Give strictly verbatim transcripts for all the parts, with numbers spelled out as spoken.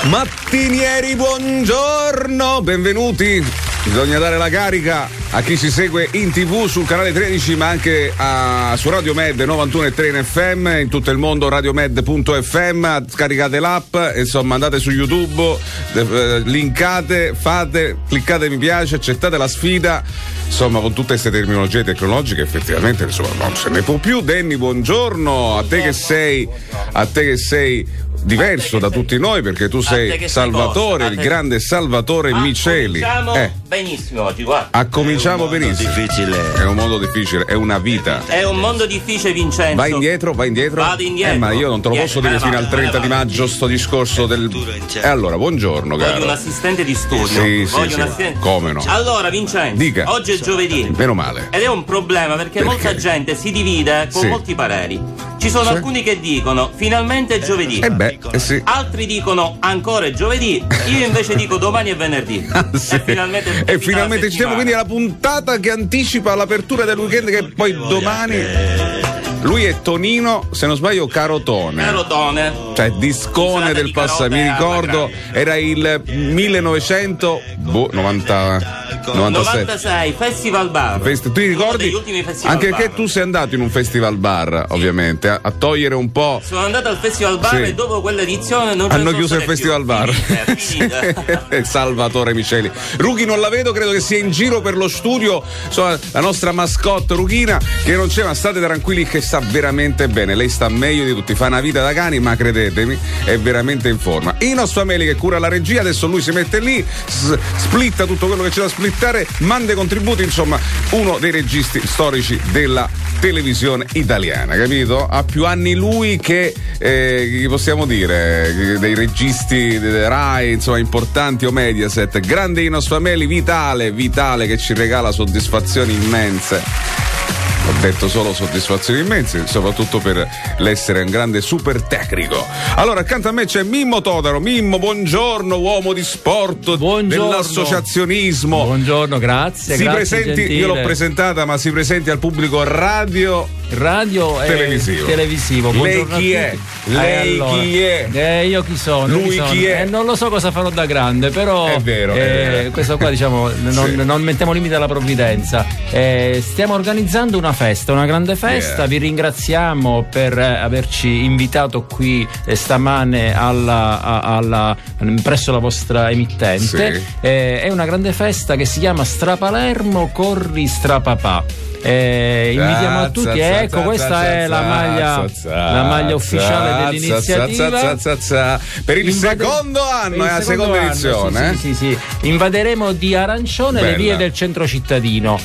Mattinieri, buongiorno, benvenuti. Bisogna dare la carica a chi ci segue in tv sul canale tredici, ma anche a, su Radio Med novantuno e tre in F M, in tutto il mondo radiomed punto F M, scaricate l'app, insomma andate su YouTube, eh, linkate, fate, cliccate mi piace, accettate la sfida, insomma con tutte queste terminologie tecnologiche effettivamente insomma non se ne può più. Danny, buongiorno, a te che sei, a te che sei diverso da tutti noi perché tu sei Salvatore, il grande Salvatore ah, Miceli. Cominciamo eh. benissimo oggi, guarda. Ah, cominciamo è benissimo. Difficile. È un mondo difficile, è una vita. È un mondo difficile, Vincenzo. Vai indietro, vai indietro. Vado indietro. Eh, ma io non te lo posso indietro. dire fino al trenta di maggio sto discorso del. E allora, buongiorno, caro. Voglio un assistente di studio. Sì, Voglio sì, un sì. assistente. Come no? Allora, Vincenzo, dica. oggi è giovedì. Meno male. Ed è un problema perché, Perché? molta gente si divide con Sì. molti pareri. Ci sono Sì. alcuni che dicono finalmente è giovedì. Eh beh, eh sì. Altri dicono ancora è giovedì. Io invece dico domani è venerdì. Ah, sì. E finalmente, è e finita finalmente la ci siamo, settimana. quindi alla puntata che anticipa l'apertura del weekend, che poi domani. Lui è Tonino, se non sbaglio, Carotone. Carotone. Cioè discone Insalata del di passato, mi carote alla ricordo, era il millenovecento boh, novanta, novantasette. novantasei Festival Bar. Fest- tu ti Uno ricordi? degli ultimi festival Anche bar. perché tu sei andato in un festival bar, ovviamente, a, a togliere un po'. Sono andato al Festival Bar Sì. e dopo quell'edizione non ce ne Hanno sono chiuso il state festival più. bar. Finite, finite. Salvatore Miceli. Rughi non la vedo, credo che sia in giro per lo studio. Insomma, la nostra mascotte Rughina, che non c'è, ma state tranquilli che sta veramente bene. Lei sta meglio di tutti, fa una vita da cani, ma credetemi, è veramente in forma. Ino Fameli che cura la regia, adesso lui si mette lì, s- splitta tutto quello che c'è da splittare, manda i contributi, insomma, uno dei registi storici della televisione italiana, capito? Ha più anni lui che, eh, che possiamo dire, dei registi delle Rai, insomma, importanti, o Mediaset. Grande Ino Fameli, vitale, vitale, che ci regala soddisfazioni immense. Ho detto solo soddisfazioni immense, soprattutto per l'essere un grande super tecnico. Allora, accanto a me c'è Mimmo Todaro. Mimmo, buongiorno, uomo di sport, buongiorno. dell'associazionismo. Buongiorno, grazie. Si grazie, presenti, gentile. io l'ho presentata, ma si presenti al pubblico radio. Radio e televisivo. televisivo. Lei Buongiorno chi a è? tutti. Lei Eh, allora, chi è? Eh, io chi sono? Lui sono? chi è? Eh, non lo so cosa farò da grande, però È vero, eh, è vero. questo qua diciamo non, Sì. non mettiamo limite alla provvidenza. Eh, stiamo organizzando una festa, una grande festa. Yeah. Vi ringraziamo per eh, averci invitato qui eh, stamane alla, a- alla, presso la vostra emittente. Sì. Eh, è una grande festa che si chiama Strapalermo Corri Strapapà. Eh, invitiamo a tutti, Zazza, ecco, zazza, questa zazza, è la maglia, zazza, la maglia ufficiale zazza, dell'iniziativa. zazza, zazza, zazza. Per il Invade- secondo anno, per il è la secondo seconda anno, edizione. sì, sì, sì, sì. Invaderemo di arancione Bella. le vie del centro cittadino.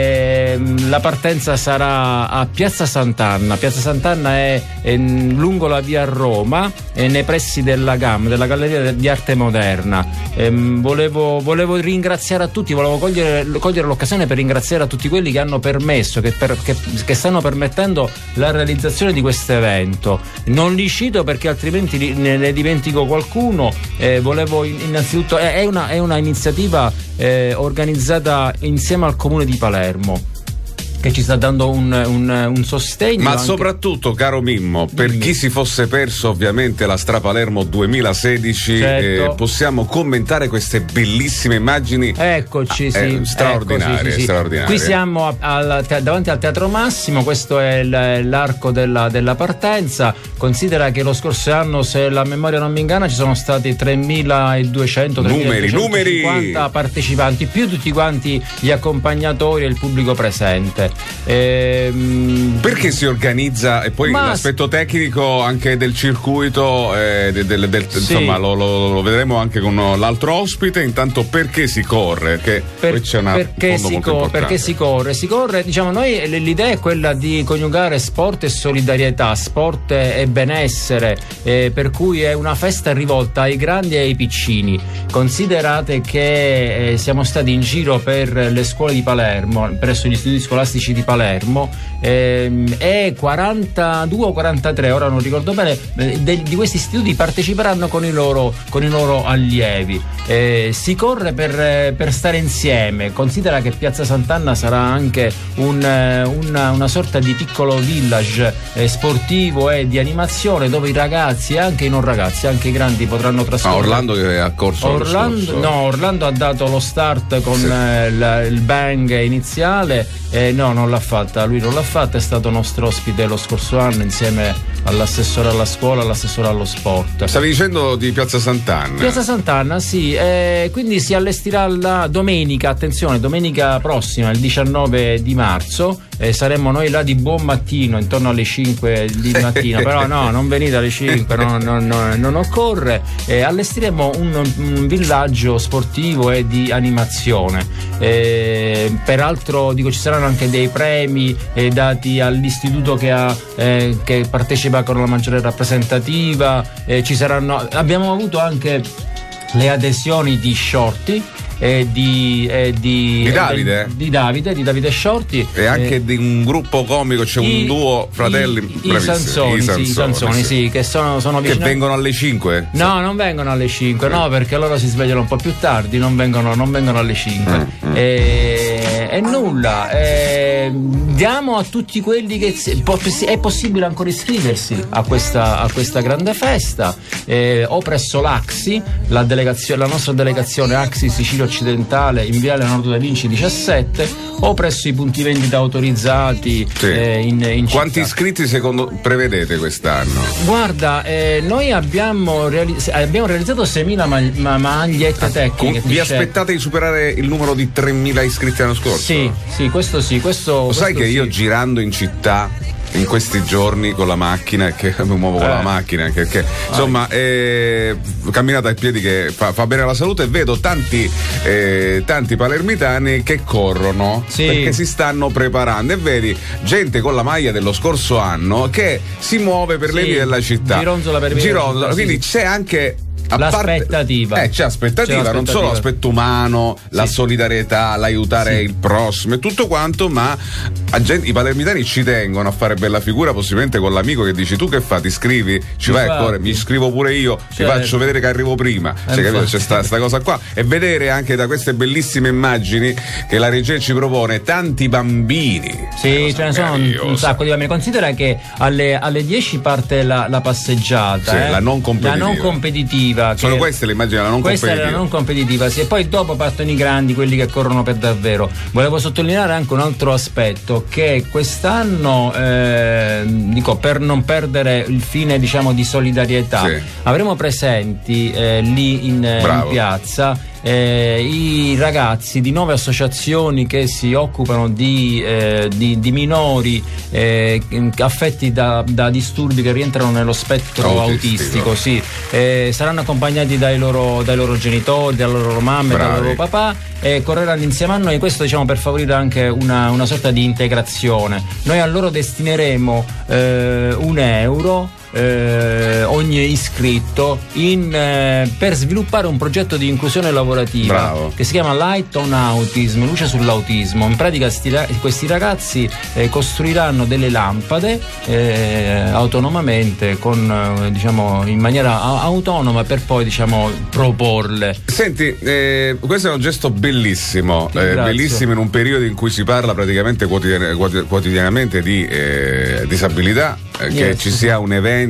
Ehm, la partenza sarà a Piazza Sant'Anna. Piazza Sant'Anna è, è lungo la via Roma, è nei pressi della G A M, della Galleria di Arte Moderna. Ehm, volevo, volevo ringraziare a tutti, volevo cogliere, cogliere l'occasione per ringraziare a tutti quelli che hanno permesso, che, per, che, che stanno permettendo la realizzazione di questo evento. Non li cito perché altrimenti li, ne, ne dimentico qualcuno. Eh, volevo innanzitutto, è, è, una, è una iniziativa eh, organizzata insieme al Comune di Palermo, che ci sta dando un, un, un sostegno. Ma anche... soprattutto, caro Mimmo, per Dimmi. chi si fosse perso ovviamente la Strapalermo duemilasedici, Certo. eh, possiamo commentare queste bellissime immagini. Eccoci, Ah, sì, eh, straordinarie, eccoci, sì, sì. straordinarie. Qui siamo a- al te- davanti al Teatro Massimo, questo è il- l'arco della, della partenza. Considera che lo scorso anno, se la memoria non mi inganna, ci sono stati tremiladuecento Numeri, tremiladuecentocinquanta numeri. partecipanti, più tutti quanti gli accompagnatori e il pubblico presente. Ehm, Perché si organizza, e poi Ma- l'aspetto tecnico anche del circuito, eh, del- del- del- Sì. insomma lo, lo- lo vedremo anche con l'altro ospite. Intanto, perché si corre? Che Per- poi c'è una perché, fondo si molto cor- importante. perché si corre? Si corre, diciamo, noi l- l'idea è quella di coniugare sport e solidarietà, sport e benessere, eh, per cui è una festa rivolta ai grandi e ai piccini. Considerate che eh, siamo stati in giro per le scuole di Palermo, presso gli istituti scolastici Classici di Palermo, ehm, e quarantadue o quarantatré, ora non ricordo bene, eh, de, di questi istituti parteciperanno con i loro, con i loro allievi. Eh, si corre per, per stare insieme. Considera che Piazza Sant'Anna sarà anche un, una, una sorta di piccolo village eh, sportivo e di animazione, dove i ragazzi e anche i non ragazzi, anche i grandi potranno trascorrere. Ah, Orlando che ha corso Orlando, no, Orlando ha dato lo start con sì. eh, la, il bang iniziale, eh, no, non l'ha fatta, lui non l'ha fatta, è stato nostro ospite lo scorso anno insieme all'assessore alla scuola, all'assessore allo sport. Stavi dicendo di Piazza Sant'Anna? Piazza Sant'Anna, sì, eh, quindi si allestirà la domenica, attenzione, domenica prossima, il diciannove di marzo, eh, saremo noi là di buon mattino, intorno alle cinque di mattina, però no, non venite alle cinque, no, no, no, non occorre, eh, allestiremo un, un villaggio sportivo e di animazione, eh, peraltro dico ci saranno anche dei premi eh, dati all'istituto che, ha, eh, che partecipa con la maggiore rappresentativa, eh, ci saranno, abbiamo avuto anche le adesioni di Shorty, e di, e di, di Davide di, di Davide di Davide Shorty e anche eh, di un gruppo comico, c'è i, un duo fratelli i, i Sansoni, i Sansoni, sì, i Sansoni sì. Sì, che sono, sono vicino, che vengono alle cinque. No, sì. non vengono alle cinque, eh. no, perché loro si svegliano un po' più tardi, non vengono, non vengono alle cinque. Mm, mm. E, e nulla, e diamo a tutti quelli che è possibile ancora iscriversi a questa, a questa grande festa, eh, o presso l'Axi, la, delegazione, la nostra delegazione Axi Sicilia Occidentale in Viale Leonardo da Vinci diciassette, o presso i punti vendita autorizzati, sì. eh, in, in Quanti città. iscritti secondo prevedete quest'anno? Guarda, eh, noi abbiamo, reali- abbiamo realizzato seimila mag- ma- magliette ah, tecniche. Vi aspettate di superare il numero di tremila iscritti l'anno scorso? Sì, sì, questo sì, questo, Lo questo sai che sì. io girando in città in questi giorni con la macchina, che mi muovo con eh. la macchina, che, che insomma eh, camminata ai piedi che fa, fa bene alla salute, e vedo tanti eh, tanti palermitani che corrono, sì. perché si stanno preparando, e vedi gente con la maglia dello scorso anno che si muove per sì. le vie della città, gironzola per via gironzola, sì. quindi c'è anche l'aspettativa, parte, eh, c'è aspettativa, c'è non solo l'aspetto umano, sì. la solidarietà, l'aiutare sì. il prossimo e tutto quanto, ma a gente, i palermitani ci tengono a fare bella figura, possibilmente con l'amico che dici tu che fa, ti iscrivi, ci vai a correre, mi iscrivo pure io, certo. ti faccio vedere che arrivo prima, eh, cioè, capito? C'è sta, sta cosa qua, e vedere anche da queste bellissime immagini che la regia ci propone tanti bambini, sì, ce ne sono un, un sacco di bambini. Considera che alle, alle dieci parte la, la passeggiata, sì, eh? la non competitiva, la non competitiva sono queste le immagini, la non questa competitiva. è la non competitiva, sì, e poi dopo partono i grandi, quelli che corrono per davvero. Volevo sottolineare anche un altro aspetto, che quest'anno eh, dico, per non perdere il fine, diciamo, di solidarietà, sì. avremo presenti eh, lì in, in piazza Eh, i ragazzi di nove associazioni che si occupano di, eh, di, di minori eh, affetti da, da disturbi che rientrano nello spettro autistico, autistico sì. eh, saranno accompagnati dai loro, dai loro genitori, dalle loro mamme, Bravi. dai loro papà, e correranno insieme a noi, questo diciamo per favorire anche una, una sorta di integrazione. Noi a loro destineremo eh, un euro Eh, ogni iscritto in, eh, per sviluppare un progetto di inclusione lavorativa Bravo. che si chiama Light on Autism, luce sull'autismo. In pratica sti, questi ragazzi eh, costruiranno delle lampade eh, autonomamente, con eh, diciamo in maniera a- autonoma, per poi diciamo proporle. Senti, eh, questo è un gesto bellissimo, eh, bellissimo in un periodo in cui si parla praticamente quotidian- quotidianamente di eh, disabilità, eh, yes. che ci sia un evento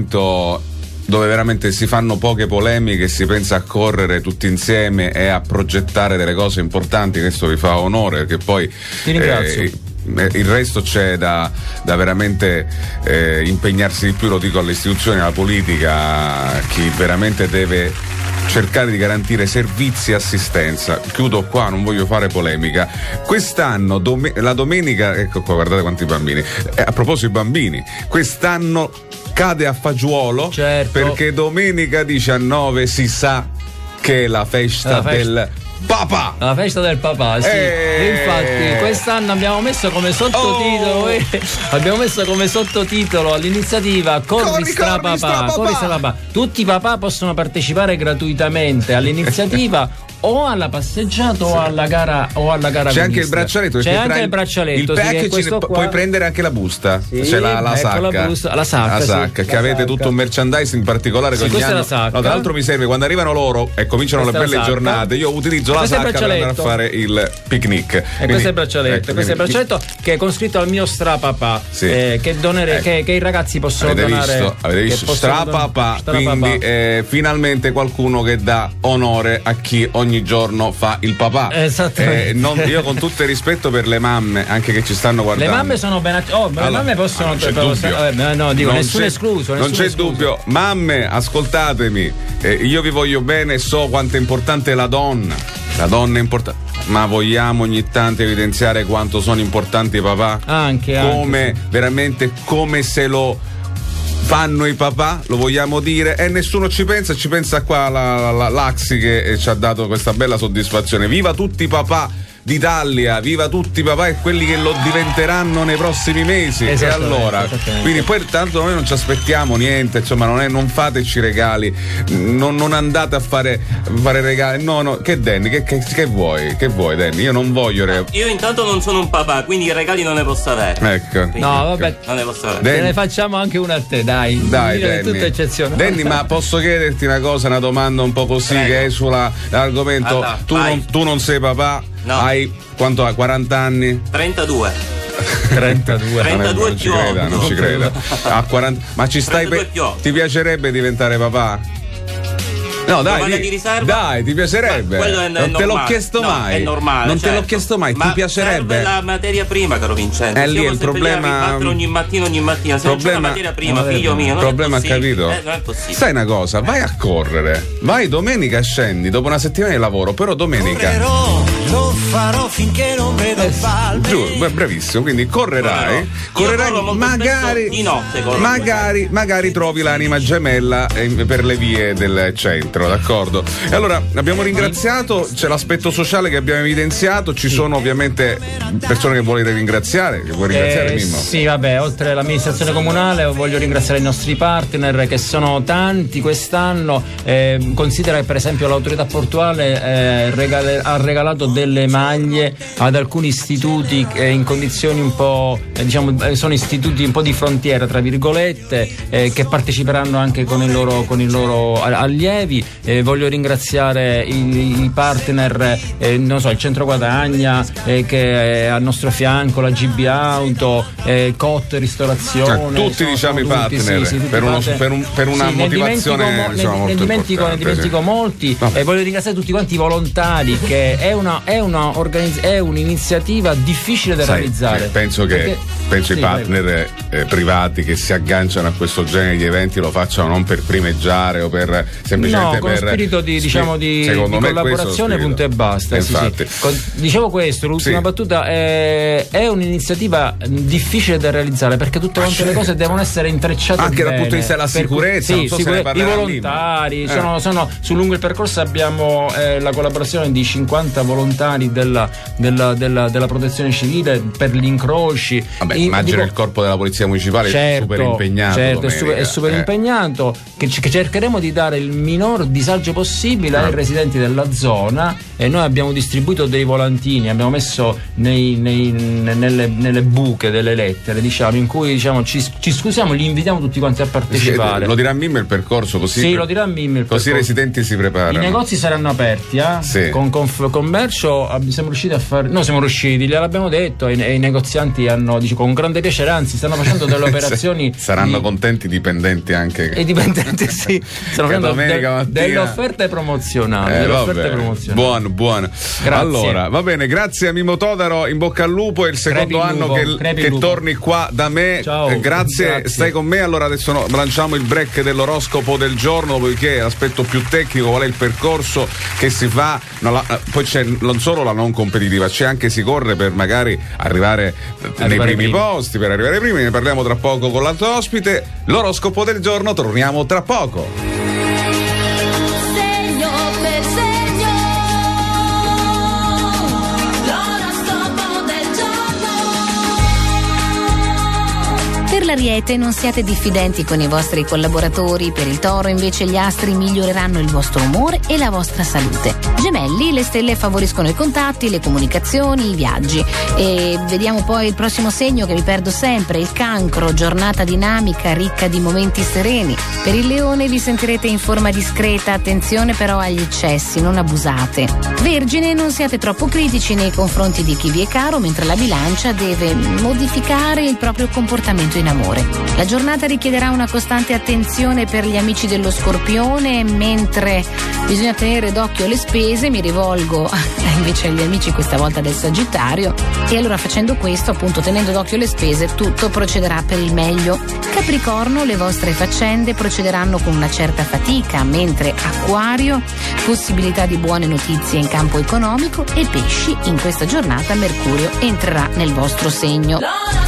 dove veramente si fanno poche polemiche, si pensa a correre tutti insieme e a progettare delle cose importanti. Questo vi fa onore, perché poi ti ringrazio. Eh, il resto c'è da, da veramente eh, impegnarsi di più, lo dico alle istituzioni, alla politica, chi veramente deve cercare di garantire servizi e assistenza. Chiudo qua, non voglio fare polemica. Quest'anno dom- la domenica, ecco qua, guardate quanti bambini, eh, a proposito di bambini, quest'anno cade a fagiolo, certo. perché domenica diciannove si sa che è la festa, la festa. del papà, la festa del papà, sì. E... infatti quest'anno abbiamo messo come sottotitolo oh. eh, abbiamo messo come sottotitolo all'iniziativa Corri, corri stra papà, corri stra papà. Tutti i papà possono partecipare gratuitamente all'iniziativa o alla passeggiata o alla gara o alla gara c'è agonistica. anche il braccialetto, c'è anche il braccialetto, il sì, packaging, qua... puoi prendere anche la busta, sì, c'è la, la ecco sacca la, busta, la sacca, la sacca sì, che la avete sacca. tutto un merchandising particolare sì, che ogni anno, no, tra l'altro mi serve quando arrivano loro e cominciano questa le belle giornate, io utilizzo la sacca per andare a fare il picnic. E quindi, questo è il braccialetto, ecco, questo è il braccialetto che è con scritto al mio strapapà, sì. eh, che, donere, eh. che, che i ragazzi possono avete donare. Visto, avete visto? Strapapà, don... quindi eh, finalmente qualcuno che dà onore a chi ogni giorno fa il papà. Esattamente. Eh, non, io con tutto il rispetto per le mamme, anche che ci stanno guardando. Le mamme sono ben att- oh, allora, le mamme possono. non c'è per, dubbio. Vabbè, no, dico, non nessuno c'è, escluso. Non nessuno c'è escluso. dubbio. Mamme, ascoltatemi. Eh, io vi voglio bene, so quanto è importante la donna. La donna è importante. Ma vogliamo ogni tanto evidenziare quanto sono importanti i papà? Anche. Come anche. veramente come se lo fanno i papà, lo vogliamo dire, e nessuno ci pensa, ci pensa qua la, la, la Laxi che eh, ci ha dato questa bella soddisfazione. Viva tutti i papà d'Italia, viva tutti i papà e quelli che lo diventeranno nei prossimi mesi. E allora, quindi poi tanto noi non ci aspettiamo niente, insomma, non, è, non fateci regali, non, non andate a fare, fare regali, no, no, che Danny, che, che, che vuoi? Che vuoi Danny? Io non voglio regali. Io intanto non sono un papà, quindi i regali non ne posso avere. Ecco. Quindi, no, vabbè, non ne posso avere. Danny. Te ne facciamo anche una a te, dai. Dai, Danny. È tutta eccezionale. Danny, ma posso chiederti una cosa, una domanda un po' così, Prego. Che esula l'argomento? Allora, tu, non, tu non sei papà? No. Hai quanto hai? quaranta anni? trentadue. trentadue. trentadue non ci creda, non ci creda. A quaranta Ma ci stai pe- ti piacerebbe diventare papà? No, dai, di riserva? Dai, ti piacerebbe? È, è non te normale. l'ho chiesto no, mai. È normale. Non certo. te l'ho chiesto mai. Ma ti piacerebbe? Serve la materia prima, caro Vincenzo. È lì il problema. Ogni mattina, ogni mattina. Se problema, non c'è la materia prima, figlio mio. Il problema ha capito. Eh, non è possibile. Sai una cosa? Vai a correre. Vai domenica, scendi dopo una settimana di lavoro. Però domenica. Correrò, lo farò finché non vedo il palme. Giù, bravissimo. Quindi correrai. Correrai. Magari. Di notte. Magari, magari trovi l'anima gemella per le vie del centro, d'accordo? E allora abbiamo ringraziato, c'è l'aspetto sociale che abbiamo evidenziato, ci sono ovviamente persone che volete ringraziare, che vuoi ringraziare eh, Mimmo? Sì, vabbè, oltre all'amministrazione comunale voglio ringraziare i nostri partner che sono tanti quest'anno, eh, considera che per esempio l'autorità portuale eh, regale, ha regalato delle maglie ad alcuni istituti eh, in condizioni un po' eh, diciamo eh, sono istituti un po' di frontiera tra virgolette eh, che parteciperanno anche con i loro, con i loro allievi. Eh, voglio ringraziare i, i partner, eh, non so, il Centro Guadagna eh, che è al nostro fianco, la G B Auto, eh, Cot Ristorazione, cioè, tutti sono, diciamo sono i tutti, partner sì, sì, per, uno, per, un, per una sì, motivazione ne dimentico, insomma, ne, molto ne dimentico, ne dimentico sì. molti e voglio ringraziare tutti quanti i volontari che è, una, è, una organizz- è un'iniziativa difficile da Sai, realizzare. Penso che perché, penso sì, i partner eh, privati che si agganciano a questo genere di eventi lo facciano non per primeggiare o per semplicemente no, con per spirito di, diciamo, di, di collaborazione, punto e basta. Sì, sì. Con, dicevo questo, l'ultima sì. battuta è, è un'iniziativa difficile da realizzare perché tutte quante le cose devono essere intrecciate anche bene. dal punto di vista della sicurezza, sì, non so sicure- se ne i volontari eh. sono, sono su lungo il percorso abbiamo eh, la collaborazione di cinquanta volontari della, della, della, della protezione civile per gli incroci. Vabbè, e, immagino dico, il corpo della polizia municipale certo, è super impegnato. Certo, è super, è super eh. impegnato che, che cercheremo di dare il minor disagio possibile ai residenti della zona e noi abbiamo distribuito dei volantini, abbiamo messo nei, nei, nelle, nelle buche delle lettere diciamo in cui diciamo ci, ci scusiamo, li invitiamo tutti quanti a partecipare. Sì, lo dirà Mimmo il percorso così. Sì, lo dirà Mimmo il così i residenti si preparano. I negozi saranno aperti, eh? Sì. Con, con commercio siamo riusciti a fare. No, siamo riusciti, gliel'abbiamo detto e, e i negozianti hanno, dice, con grande piacere, anzi, stanno facendo delle operazioni. Saranno di... contenti i dipendenti anche. E i dipendenti, sì. Stanno facendo de- delle offerte promozionali. Eh, delle vabbè, offerte promozionali. Buono, buono. Grazie. Allora, va bene, grazie a Mimmo Todaro, in bocca al lupo. È il secondo Crepi anno lupo, che, che torni qua da me. Ciao. Eh, grazie, grazie, stai con me. Allora adesso no, lanciamo il break dell'oroscopo del giorno, poiché l'aspetto più tecnico, qual è il percorso che si fa. No, la, poi c'è non solo la non competitiva, c'è anche si corre per magari arrivare, arrivare nei primi, primi posti, per arrivare ai primi. Ne parliamo tra poco con l'altro ospite. L'oroscopo del giorno, torniamo tra poco. Segno per segno, l'oroscopo del giorno. Per l'Ariete non siate diffidenti con i vostri collaboratori, per il Toro invece gli astri miglioreranno il vostro umore e la vostra salute. Gemelli, le stelle favoriscono i contatti, le comunicazioni, i viaggi. E vediamo poi il prossimo segno che mi perdo sempre, il Cancro, giornata dinamica, ricca di momenti sereni. Per il Leone vi sentirete in forma discreta, attenzione però agli eccessi, non abusate. Vergine, non siate troppo critici nei confronti di chi vi è caro, mentre la Bilancia deve modificare il proprio comportamento in amore. La giornata richiederà una costante attenzione per gli amici dello Scorpione, mentre bisogna tenere d'occhio le spese. Mi rivolgo invece agli amici questa volta del Sagittario, e allora facendo questo, appunto tenendo d'occhio le spese, tutto procederà per il meglio. Capricorno, le vostre faccende procederanno con una certa fatica, mentre Acquario, possibilità di buone notizie in campo economico, e Pesci, in questa giornata Mercurio entrerà nel vostro segno.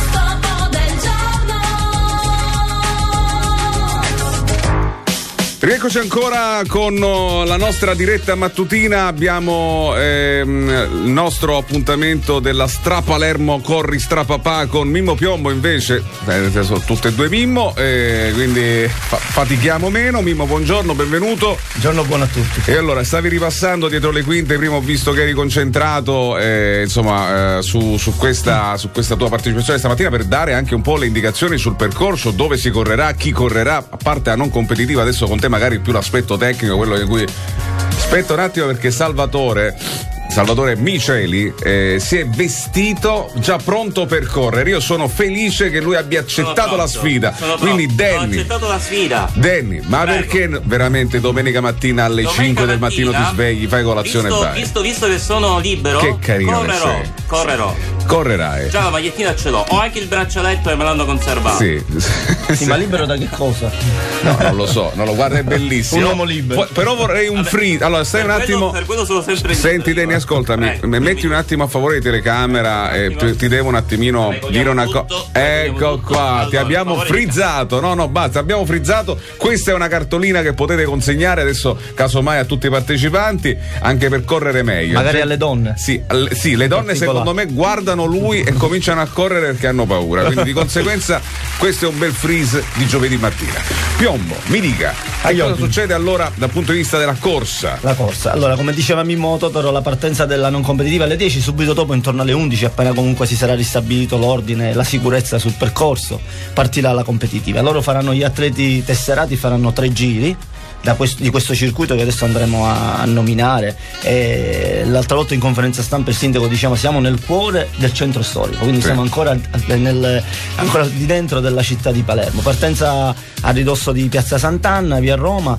Rieccoci ancora con la nostra diretta mattutina. Abbiamo ehm, il nostro appuntamento della Stra Palermo Corri Strapapà con Mimmo Piombo, invece eh, sono tutte e due Mimmo, eh, quindi fa- fatichiamo meno. Mimmo, buongiorno, benvenuto. Buongiorno, buono a tutti. E allora, stavi ripassando dietro le quinte, prima ho visto che eri concentrato eh, insomma eh, su, su, questa, su questa tua partecipazione stamattina, per dare anche un po' le indicazioni sul percorso, dove si correrà, chi correrà, a parte la non competitiva. Adesso con te magari più l'aspetto tecnico, quello di cui aspetta un attimo, perché Salvatore Salvatore Miceli eh, si è vestito già pronto per correre. Io sono felice che lui abbia accettato la sfida. Quindi Danny, ho accettato la sfida. Danny, ma Prego. Perché veramente domenica mattina alle domenica cinque del mattino ti svegli, fai colazione visto, e vai? Visto, visto che sono libero, che carino correrò, che sei. correrò. Correrai. Già la magliettina ce l'ho, ho anche il braccialetto e me l'hanno conservato. Sì. Sì, ma libero da che cosa? No, non lo so, non lo guarda, è bellissimo. Un uomo libero. Poi, però vorrei un free. Allora, stai un quello, attimo. Per quello sono sempre Senti, Danny, ascoltami, Prego, metti dimmi. un attimo a favore di telecamera e ti, ti devo un attimino Prego, dire una cosa. tutto, Ecco tutto. qua, Allora, ti abbiamo favore, frizzato. No, no, basta, abbiamo frizzato. Questa è una cartolina che potete consegnare adesso, casomai, a tutti i partecipanti, anche per correre meglio. Magari Cioè, alle donne. Sì, alle, sì, le donne secondo me guardano lui e cominciano a correre perché hanno paura. Quindi di conseguenza questo è un bel freeze di giovedì mattina. Piombo, mi dica, che cosa succede allora dal punto di vista della corsa? La corsa. Allora, come diceva Mimmo Totoro, la partenza della non competitiva alle dieci, subito dopo, intorno alle undici, appena comunque si sarà ristabilito l'ordine e la sicurezza sul percorso, partirà la competitiva. Loro faranno, gli atleti tesserati faranno tre giri da questo, di questo circuito che adesso andremo a, a nominare. E l'altra volta in conferenza stampa il sindaco diceva siamo nel cuore del centro storico, quindi sì. siamo ancora, nel, ancora di dentro della città di Palermo. Partenza a ridosso di Piazza Sant'Anna, via Roma,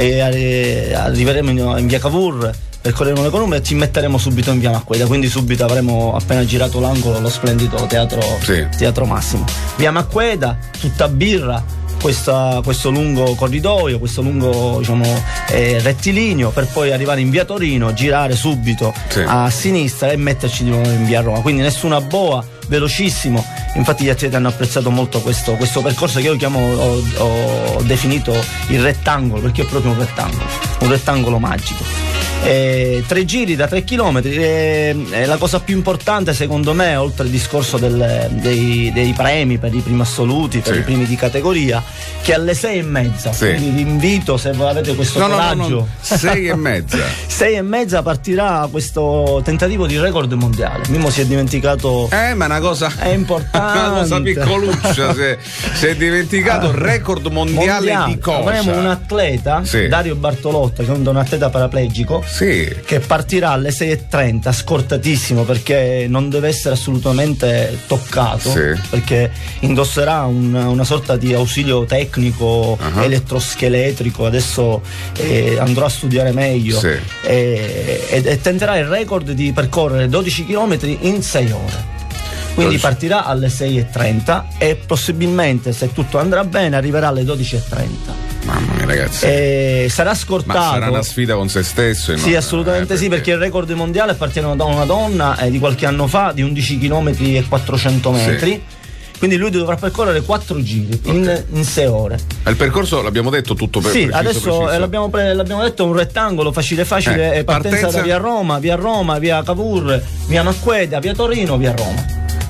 e arriveremo in, in via Cavour, percorreremo le colonne e ci metteremo subito in via Macqueda, quindi subito avremo appena girato l'angolo lo splendido teatro, sì. teatro Massimo. Via Macqueda, tutta birra, questa, questo lungo corridoio, questo lungo, diciamo, eh, rettilineo, per poi arrivare in via Torino, girare subito sì. a sinistra e metterci di nuovo in via Roma, quindi nessuna boa, velocissimo. Infatti gli atleti hanno apprezzato molto questo, questo percorso che io chiamo, ho, ho definito il rettangolo, perché è proprio un rettangolo, un rettangolo magico. Eh, tre giri da tre chilometri. Eh, eh, la cosa più importante secondo me, oltre il discorso del, dei, dei premi per i primi assoluti, per sì. i primi di categoria, che alle sei e mezza, sì. quindi vi invito, se avete questo no, coraggio, no, no, no. sei e mezza sei e mezza partirà questo tentativo di record mondiale. Mimmo si è dimenticato, eh ma una cosa è importante, una cosa piccoluccia, si è, si è dimenticato record mondiale, mondiale di cosa? Avremo un atleta, sì. Dario Bartolotta, che è un atleta paraplegico, sì. che partirà alle sei e trenta, scortatissimo, perché non deve essere assolutamente toccato, sì. perché indosserà un, una sorta di ausilio tecnico, uh-huh. elettroscheletrico. Adesso eh, andrò a studiare meglio, sì. e, e, e tenterà il record di percorrere dodici chilometri in sei ore. Quindi partirà alle sei e trenta e possibilmente, se tutto andrà bene, arriverà alle dodici e trenta. Mamma mia, ragazzi. E sarà scortato. Ma sarà una sfida con se stesso? Sì, no? assolutamente eh, sì, perché il record mondiale appartiene da una donna eh, di qualche anno fa, di undici chilometri e quattrocento metri. Sì. Quindi lui dovrà percorrere quattro giri, okay. in, in sei ore. Il percorso l'abbiamo detto tutto per Sì, preciso, adesso preciso. Eh, l'abbiamo, pre- l'abbiamo detto, un rettangolo facile facile, eh, partenza, partenza da via Roma, via Roma, via Cavour, via Macqueda, via Torino, via Roma.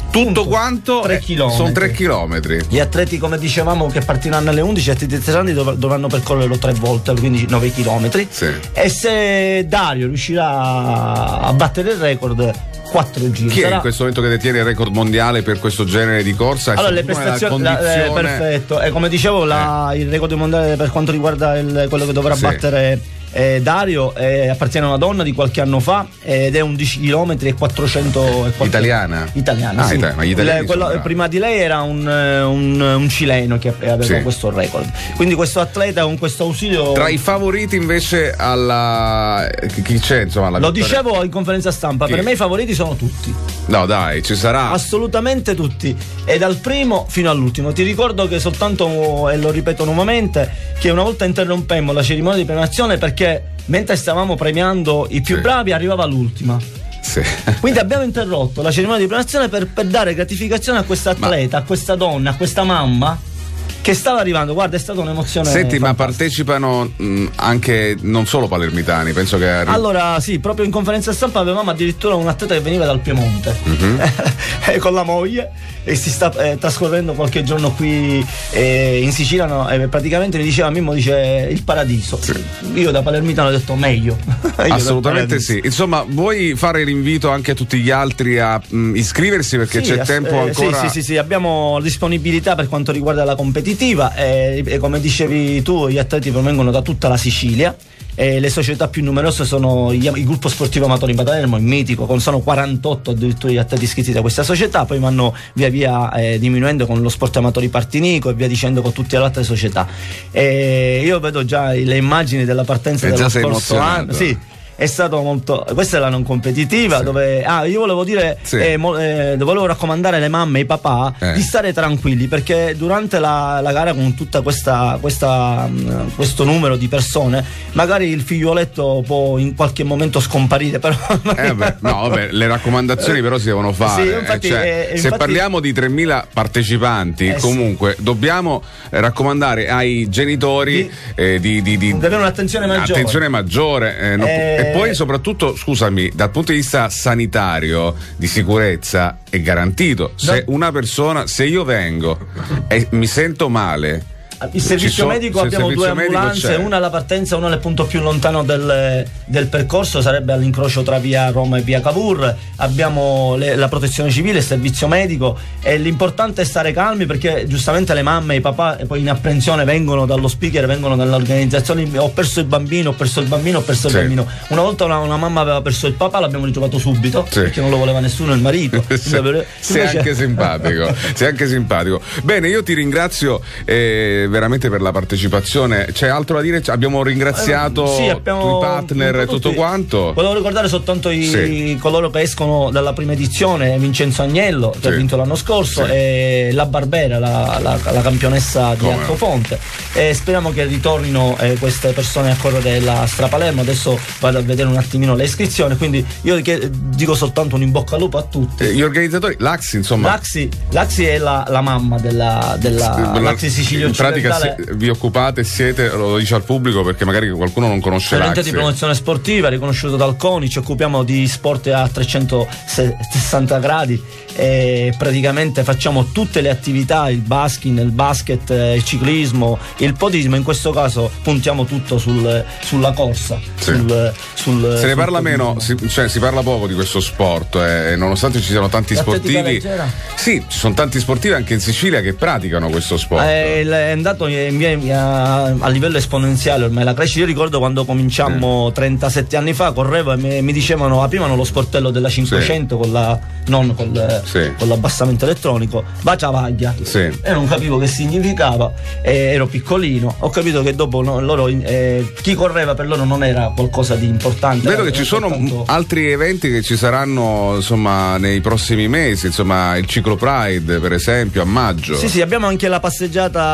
Tutto quanto tre chilometri. Sono tre chilometri. Gli atleti, come dicevamo, che partiranno alle undici, gli atleti italiani dov- dovranno percorrerlo tre volte, quindi nove chilometri. Sì. E se Dario riuscirà a battere il record, quattro giri. Chi è sarà... in questo momento che detiene il record mondiale per questo genere di corsa? Allora, le Secondo me la prestazioni la- eh, condizione- perfetto. E come dicevo, la- il record mondiale per quanto riguarda il- quello che dovrà Sì. battere eh, Dario eh, appartiene a una donna di qualche anno fa ed è undici chilometri e quattrocento. e quattro- Italiana? Italiana, Ah, sì. ita- ma gli italiani Le- quello- sono bravi. prima di lei era un, eh, un, un cileno che aveva Sì. questo record. Quindi questo atleta con questo ausilio. Tra i favoriti invece alla chi chi c'è insomma alla Lo vittoria? dicevo in conferenza stampa, Chi? per me i favoriti sono tutti. No dai, ci sarà. Assolutamente tutti, e dal primo fino all'ultimo. Ti ricordo che soltanto, e lo ripeto nuovamente, che una volta interrompemmo la cerimonia di premiazione perché mentre stavamo premiando i più Sì. bravi arrivava l'ultima. Sì. Quindi abbiamo interrotto la cerimonia di premiazione per, per dare gratificazione a questa atleta, a questa donna, a questa mamma che stava arrivando. Guarda, è stata un'emozione. Senti, ma fantastica. partecipano mh, anche non solo palermitani, penso che arri- Allora, sì, proprio in conferenza stampa avevamo addirittura un atleta che veniva dal Piemonte e con la moglie, e si sta eh, trascorrendo qualche giorno qui eh, in Sicilia, no, e praticamente mi diceva Mimmo, dice il paradiso. Io da palermitano ho detto meglio. Io del Assolutamente paradiso. sì. Insomma, vuoi fare l'invito anche a tutti gli altri a mh, iscriversi perché Sì, c'è ass- tempo eh, ancora. Sì, sì, sì, sì, abbiamo disponibilità per quanto riguarda la competitiva e, e come dicevi tu, gli atleti provengono da tutta la Sicilia. E le società più numerose sono gli- il gruppo sportivo Amatori in Palermo, il mitico, con sono quarantotto addirittura gli atleti iscritti da questa società, poi vanno via via eh, diminuendo con lo Sport Amatori Partinico e via dicendo con tutte le altre società. E io vedo già le immagini della partenza E già dello sei scorso emozionato. anno. Sì. È stato molto. Questa è la non competitiva. Sì. Dove. Ah, io volevo dire. Sì. eh, mo- eh, volevo raccomandare alle mamme e ai papà Eh. di stare tranquilli, perché durante la, la gara, con tutta questa, questa mh, questo numero di persone, magari il figlioletto può in qualche momento scomparire. Però. Eh, beh, no, vabbè, le raccomandazioni però si devono fare. Sì, infatti, eh, cioè, eh, se infatti- parliamo di tremila partecipanti, Eh, sì. comunque dobbiamo eh, raccomandare ai genitori Di- eh, di, di, di Deve avere un'attenzione maggiore. attenzione maggiore, eh, non pu- Eh, e poi soprattutto, scusami, dal punto di vista sanitario, di sicurezza, è garantito. Se una persona, se io vengo e mi sento male, Il servizio ci sono- medico, se il abbiamo due servizio medico ambulanze, c'è. una alla partenza, una nel punto più lontano del, del percorso, sarebbe all'incrocio tra via Roma e via Cavour. Abbiamo le- la protezione civile, il servizio medico, e l'importante è stare calmi, perché giustamente le mamme e i papà e poi in apprensione vengono dallo speaker, vengono dall'organizzazione. Ho perso il bambino, ho perso il bambino, ho perso Sì. il bambino. Una volta una, una mamma aveva perso il papà, l'abbiamo ritrovato subito, Sì. perché non lo voleva nessuno, il marito. sei, Invece- sei anche simpatico, sei anche simpatico. Bene, io ti ringrazio eh, veramente per la partecipazione. C'è altro da dire? Abbiamo ringraziato Sì, abbiamo i partner un e po' tutto tutti. quanto. Volevo ricordare soltanto i, Sì. coloro che escono dalla prima edizione: Vincenzo Agnello, che Sì. ha vinto l'anno scorso, Sì. e la Barbera, la, la- la campionessa di Come no. Altofonte. E speriamo che ritornino eh, queste persone a correre la Strapalermo. Adesso vado a vedere un attimino le iscrizioni, quindi io che- dico soltanto un in bocca al lupo a tutti. Eh, gli organizzatori, l'Axi, insomma. L'Axi, l'Axi è la, la mamma della, della la- l'Axi Sicilia in pratica Occidentale. se- vi occupate, siete, lo dice al pubblico perché magari qualcuno non conosce L'ente l'Axi. di promozione sportiva riconosciuto dal CONI, ci occupiamo di sport a trecentosessanta gradi e praticamente facciamo tutte le attività: il basking, il basket, eh, il ciclismo, il podismo. In questo caso puntiamo tutto sul, sulla corsa. Sì. Sul, sul, Se ne sul parla podismo. meno, si, cioè si parla poco di questo sport, eh, nonostante ci siano tanti L'atletica sportivi. leggera? Sì, ci sono tanti sportivi anche in Sicilia che praticano questo sport. Eh, è andato in via- in via- a livello esponenziale ormai la crescita. Io ricordo quando cominciammo trentasette anni fa, correvo e mi, mi dicevano, aprivano lo sportello della cinquecento con la non col, Sì. con l'abbassamento elettronico, bacia vaglia. Sì. E non capivo che significava, e ero piccolino. Ho capito che dopo no, loro eh, chi correva per loro non era qualcosa di importante. Vedo era che ci sono soltanto- altri eventi che ci saranno insomma nei prossimi mesi, insomma il Ciclo Pride per esempio a maggio. Sì, sì, abbiamo anche la passeggiata organizzata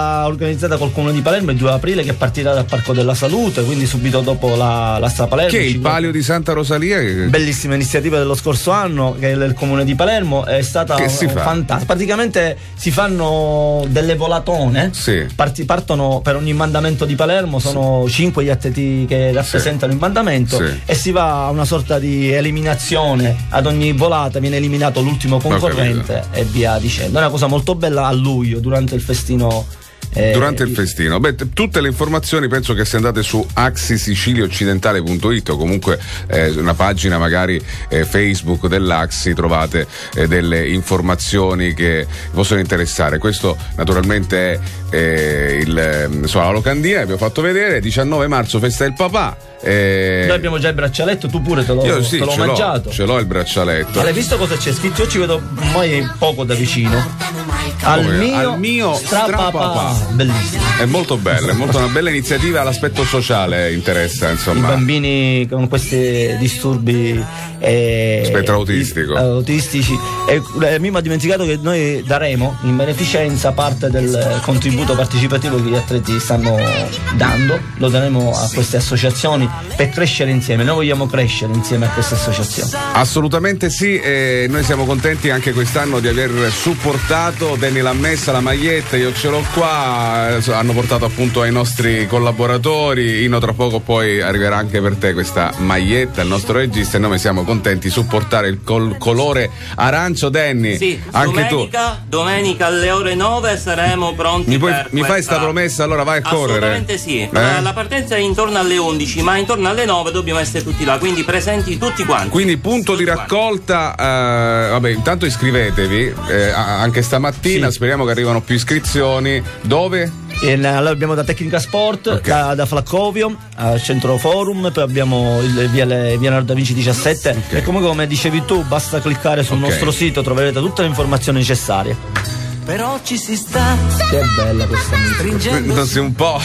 organizzata col Comune di Palermo il due aprile, che partirà dal Parco della Salute, quindi subito dopo la, la Stra Palermo. Che è il Palio di Santa Rosalia? Bellissima iniziativa dello scorso anno, che è del Comune di Palermo, è stata fantastica. Praticamente si fanno delle volatone, sì. Parti, partono per ogni mandamento di Palermo, sono sì. cinque gli atleti che rappresentano sì. il mandamento, sì. e si va a una sorta di eliminazione. Ad ogni volata viene eliminato l'ultimo concorrente e via dicendo. È una cosa molto bella a luglio, durante il festino. Eh, Durante il festino. Beh, t- tutte le informazioni penso che se andate su axi sicilia occidentale punto it o comunque eh, una pagina magari eh, Facebook dell'Axi trovate eh, delle informazioni che possono interessare. Questo naturalmente è eh, il, insomma, la locandina che abbiamo fatto vedere. Diciannove marzo festa del papà. Eh... Noi abbiamo già il braccialetto, tu pure te l'ho, Io sì, te l'ho ce mangiato. L'ho, ce l'ho il braccialetto. Ma l'hai visto cosa c'è scritto? Io ci vedo ormai poco da vicino. Al Come? mio, Al mio strapapà. strapapà. Bellissimo. È molto bello, è molto una bella iniziativa, l'aspetto sociale interessa, insomma. I bambini con questi disturbi eh, spettro autistico. eh, autistici. E eh, Mimmo ha dimenticato che noi daremo in beneficenza parte del contributo partecipativo che gli atleti stanno dando, lo daremo a queste associazioni per crescere insieme. Noi vogliamo crescere insieme a queste associazioni. Assolutamente sì, e noi siamo contenti anche quest'anno di aver supportato. Danny l'ha messa la maglietta, io ce l'ho qua, hanno portato appunto ai nostri collaboratori. Ino, tra poco poi arriverà anche per te questa maglietta, il nostro regista, e noi siamo contenti di supportare il col- colore arancio. Danny, sì, anche domenica, tu domenica alle ore nove saremo pronti. mi, puoi, per mi fai sta promessa, allora vai a correre? Assolutamente sì, eh? la, la partenza è intorno alle undici, ma intorno alle nove dobbiamo essere tutti là, quindi presenti tutti quanti. Quindi punto tutti di raccolta, eh, vabbè, intanto iscrivetevi, eh, anche stamattina, sì. Speriamo che arrivano più iscrizioni. Dove? E, allora abbiamo da Tecnica Sport, okay. da, da Flaccovio al Centro Forum, poi abbiamo il via, le, via Leonardo da Vinci diciassette, okay. E comunque, come dicevi tu, basta cliccare sul okay. nostro sito, troverete tutte le informazioni necessarie. Però ci si sta. Che bella questa musica. Non si un po'.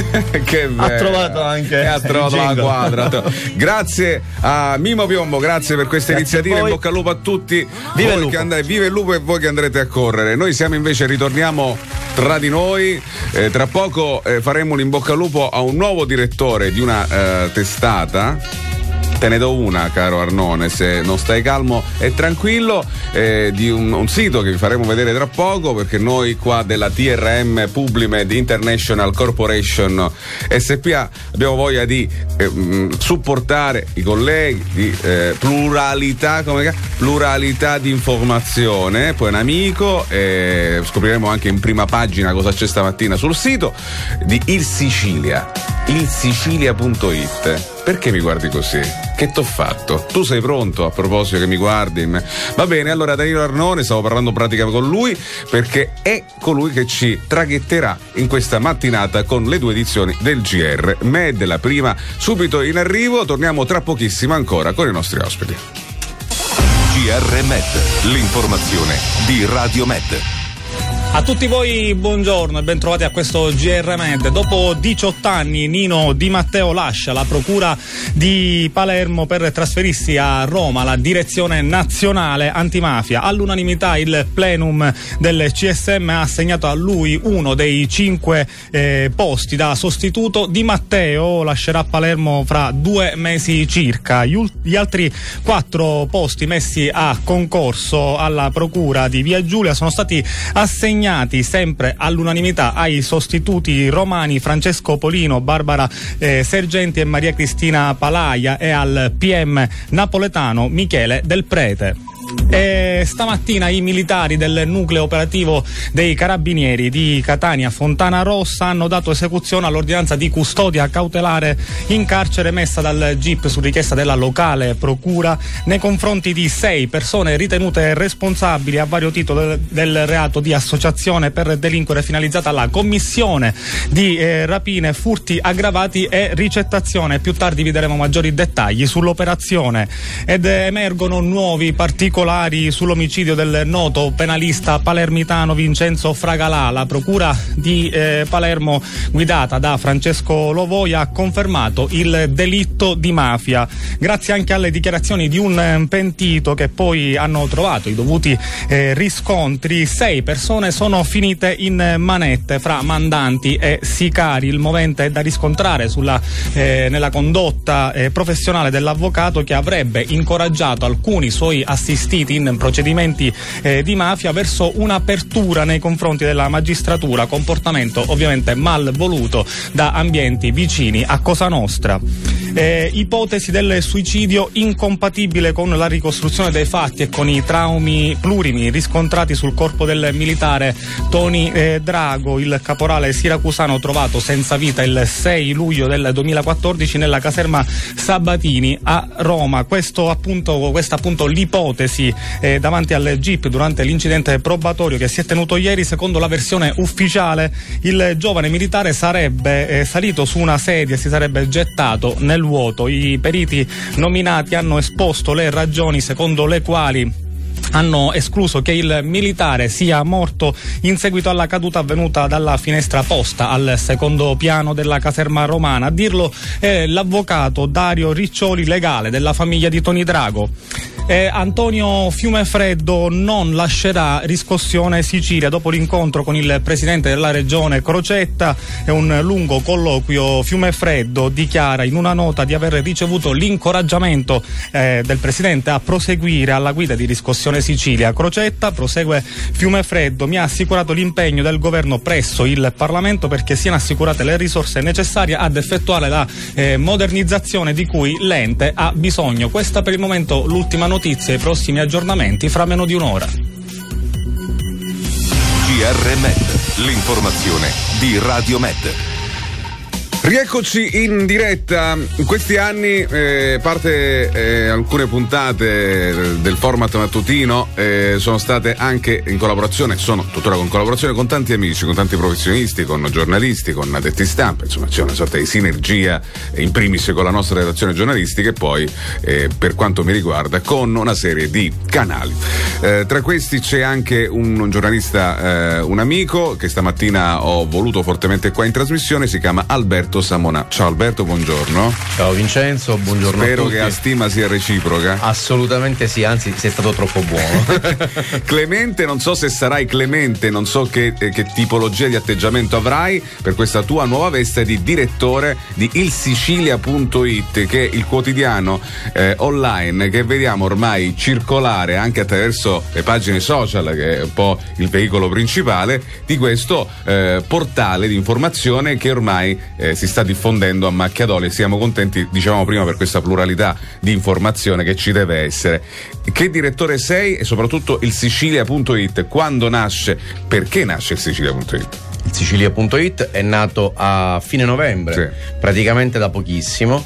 Che bello. Ha trovato anche. E ha trovato la quadra. Grazie a Mimmo Piombo, grazie per questa grazie iniziativa. In bocca al lupo a tutti. Vive il lupo. Andate, vive il lupo e voi che andrete a correre. Noi siamo invece, ritorniamo tra di noi. Eh, tra poco eh, faremo un in bocca al lupo a un nuovo direttore di una eh, testata. Te ne do una, caro Arnone, se non stai calmo e tranquillo, eh, di un, un sito che vi faremo vedere tra poco, perché noi qua della T R M Publimed International Corporation S P A abbiamo voglia di eh, mh, supportare i colleghi, di eh, pluralità, come pluralità di informazione. Poi un amico, eh, scopriremo anche in prima pagina cosa c'è stamattina sul sito di Il Sicilia, il sicilia punto it. Perché mi guardi così? Che t'ho fatto? Tu sei pronto, a proposito che mi guardi? Va bene, allora Danilo Arnone, stavo parlando pratica con lui perché è colui che ci traghetterà in questa mattinata con le due edizioni del G R Med, la prima subito in arrivo. Torniamo tra pochissimo ancora con i nostri ospiti. G R Med, l'informazione di Radio Med. A tutti voi buongiorno e bentrovati a questo G R Med. Dopo diciotto anni Nino Di Matteo lascia la procura di Palermo per trasferirsi a Roma. La direzione nazionale antimafia, all'unanimità il plenum del C S M ha assegnato a lui uno dei cinque eh, posti da sostituto. Di Matteo lascerà Palermo fra due mesi circa. Gli, ult- gli altri quattro posti messi a concorso alla procura di Via Giulia sono stati assegnati sempre all'unanimità ai sostituti romani Francesco Polino, Barbara eh, Sergenti e Maria Cristina Palaia, e al P M napoletano Michele Del Prete. E stamattina i militari del nucleo operativo dei carabinieri di Catania Fontana Rossa hanno dato esecuzione all'ordinanza di custodia cautelare in carcere messa dal G I P su richiesta della locale procura nei confronti di sei persone ritenute responsabili a vario titolo del, del reato di associazione per delinquere finalizzata alla commissione di eh, rapine, furti aggravati e ricettazione. Più tardi vi daremo maggiori dettagli sull'operazione ed emergono nuovi particolari particolari sull'omicidio del noto penalista palermitano Vincenzo Fragalà. La procura di eh, Palermo, guidata da Francesco Lovoia, ha confermato il delitto di mafia, grazie anche alle dichiarazioni di un eh, pentito che poi hanno trovato i dovuti eh, riscontri. Sei persone sono finite in manette fra mandanti e sicari. Il movente è da riscontrare sulla, eh, nella condotta eh, professionale dell'avvocato, che avrebbe incoraggiato alcuni suoi assistiti in procedimenti eh, di mafia verso un'apertura nei confronti della magistratura, comportamento ovviamente mal voluto da ambienti vicini a Cosa Nostra. Eh, ipotesi del suicidio incompatibile con la ricostruzione dei fatti e con i traumi plurimi riscontrati sul corpo del militare Tony eh, Drago, il caporale siracusano trovato senza vita il sei luglio del duemilaquattordici nella caserma Sabatini a Roma. Questo appunto, questa appunto l'ipotesi eh, davanti al G I P durante l'incidente probatorio che si è tenuto ieri. Secondo la versione ufficiale, il giovane militare sarebbe eh, salito su una sedia e si sarebbe gettato nel vuoto. I periti nominati hanno esposto le ragioni secondo le quali hanno escluso che il militare sia morto in seguito alla caduta avvenuta dalla finestra posta al secondo piano della caserma romana. A dirlo è l'avvocato Dario Riccioli, legale della famiglia di Tony Drago. Eh, Antonio Fiumefreddo non lascerà riscossione Sicilia. Dopo l'incontro con il presidente della regione Crocetta e un lungo colloquio, Fiumefreddo dichiara in una nota di aver ricevuto l'incoraggiamento eh, del presidente a proseguire alla guida di Riscossione Sicilia. Crocetta, prosegue Fiumefreddo, mi ha assicurato l'impegno del governo presso il Parlamento perché siano assicurate le risorse necessarie ad effettuare la eh, modernizzazione di cui l'ente ha bisogno. Questa per il momento l'ultima notizia, i prossimi aggiornamenti fra meno di un'ora. G R Med, l'informazione di Radio Med. Rieccoci in diretta. In questi anni eh, parte eh, alcune puntate del format mattutino eh, sono state anche in collaborazione, sono tuttora con collaborazione con tanti amici, con tanti professionisti, con giornalisti, con addetti stampa. Insomma, c'è una sorta di sinergia, in primis con la nostra redazione giornalistica e poi eh, per quanto mi riguarda con una serie di canali. Eh, tra questi c'è anche un giornalista, eh, un amico che stamattina ho voluto fortemente qua in trasmissione, si chiama Alberto Samona. Ciao Alberto, buongiorno. Ciao Vincenzo, buongiorno. Spero a tutti. che la stima sia reciproca. Assolutamente sì, anzi sei stato troppo buono. Clemente, non so se sarai clemente, non so che, eh, che tipologia di atteggiamento avrai per questa tua nuova veste di direttore di il sicilia punto it, che è il quotidiano eh, online che vediamo ormai circolare anche attraverso le pagine social, che è un po' il veicolo principale di questo eh, portale di informazione che ormai eh, si sta diffondendo a macchia d'olio. Siamo contenti, dicevamo prima, per questa pluralità di informazione che ci deve essere. Che direttore sei e soprattutto il sicilia punto it, quando nasce, perché nasce il sicilia punto it? Il sicilia punto it è nato a fine novembre, sì, praticamente da pochissimo,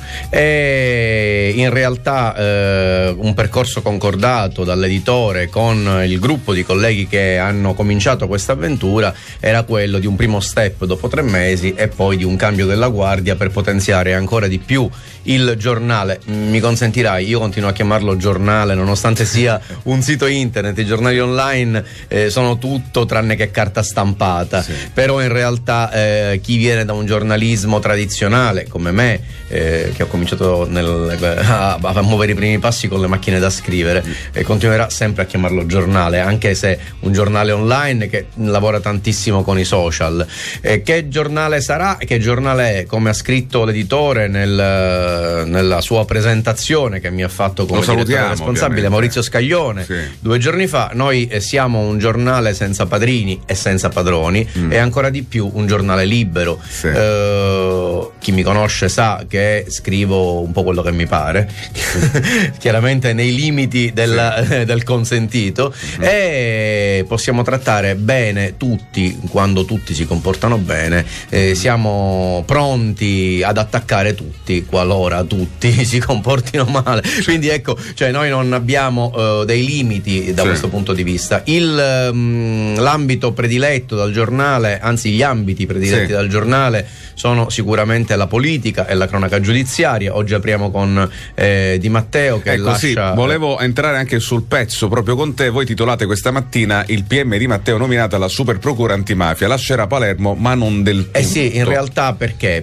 e in realtà eh, un percorso concordato dall'editore con il gruppo di colleghi che hanno cominciato questa avventura era quello di un primo step dopo tre mesi e poi di un cambio della guardia per potenziare ancora di più il giornale. Mi consentirai, io continuo a chiamarlo giornale nonostante sia un sito internet. I giornali online eh, sono tutto tranne che carta stampata, sì, però in realtà eh, chi viene da un giornalismo tradizionale come me, eh, che ho cominciato nel, a, a muovere i primi passi con le macchine da scrivere, eh, continuerà sempre a chiamarlo giornale, anche se un giornale online che lavora tantissimo con i social. Eh, che giornale sarà? Che giornale è? Come ha scritto l'editore nel nella sua presentazione che mi ha fatto come direttore responsabile, ovviamente, Maurizio Scaglione, sì, due giorni fa, noi eh, siamo un giornale senza padrini e senza padroni, mm. e ancora di più un giornale libero, sì. eh, chi mi conosce sa che scrivo un po' quello che mi pare chiaramente nei limiti della, sì. del consentito, mm. e possiamo trattare bene tutti quando tutti si comportano bene, eh, siamo pronti ad attaccare tutti qualora tutti si comportino male, quindi ecco, cioè noi non abbiamo uh, dei limiti da, sì, questo punto di vista. Il, um, l'ambito prediletto dal giornale, anzi gli ambiti prediletti, sì, dal giornale sono sicuramente sicuramente la politica e la cronaca giudiziaria. Oggi apriamo con eh, Di Matteo che ecco, lascia... Sì, volevo entrare anche sul pezzo proprio con te. Voi titolate questa mattina: il P M Di Matteo nominato alla super procura antimafia, lascerà Palermo ma non del tutto. Eh sì, in realtà perché?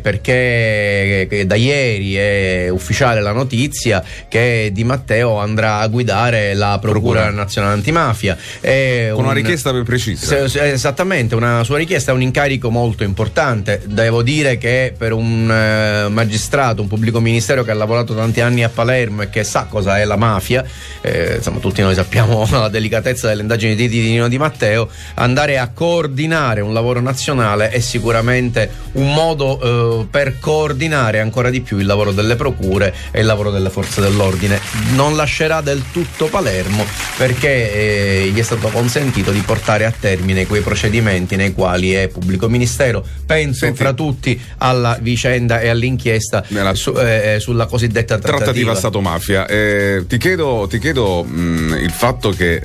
Perché eh, da ieri è ufficiale la notizia che Di Matteo andrà a guidare la procura, procura. nazionale antimafia. È con un... una richiesta ben precisa. Se, esattamente, una sua richiesta è un incarico molto importante. Devo dire che per un eh, magistrato, un pubblico ministero che ha lavorato tanti anni a Palermo e che sa cosa è la mafia, eh, insomma tutti noi sappiamo la delicatezza delle indagini di Nino Di Matteo, andare a coordinare un lavoro nazionale è sicuramente un modo eh, per coordinare ancora di più il lavoro delle procure e il lavoro delle forze dell'ordine. Non lascerà del tutto Palermo perché eh, gli è stato consentito di portare a termine quei procedimenti nei quali è pubblico ministero. Penso Senti, fra tutti alla vicenda e all'inchiesta nella, su, eh, sulla cosiddetta trattativa, trattativa Stato-mafia. Eh, ti chiedo, ti chiedo mh, il fatto che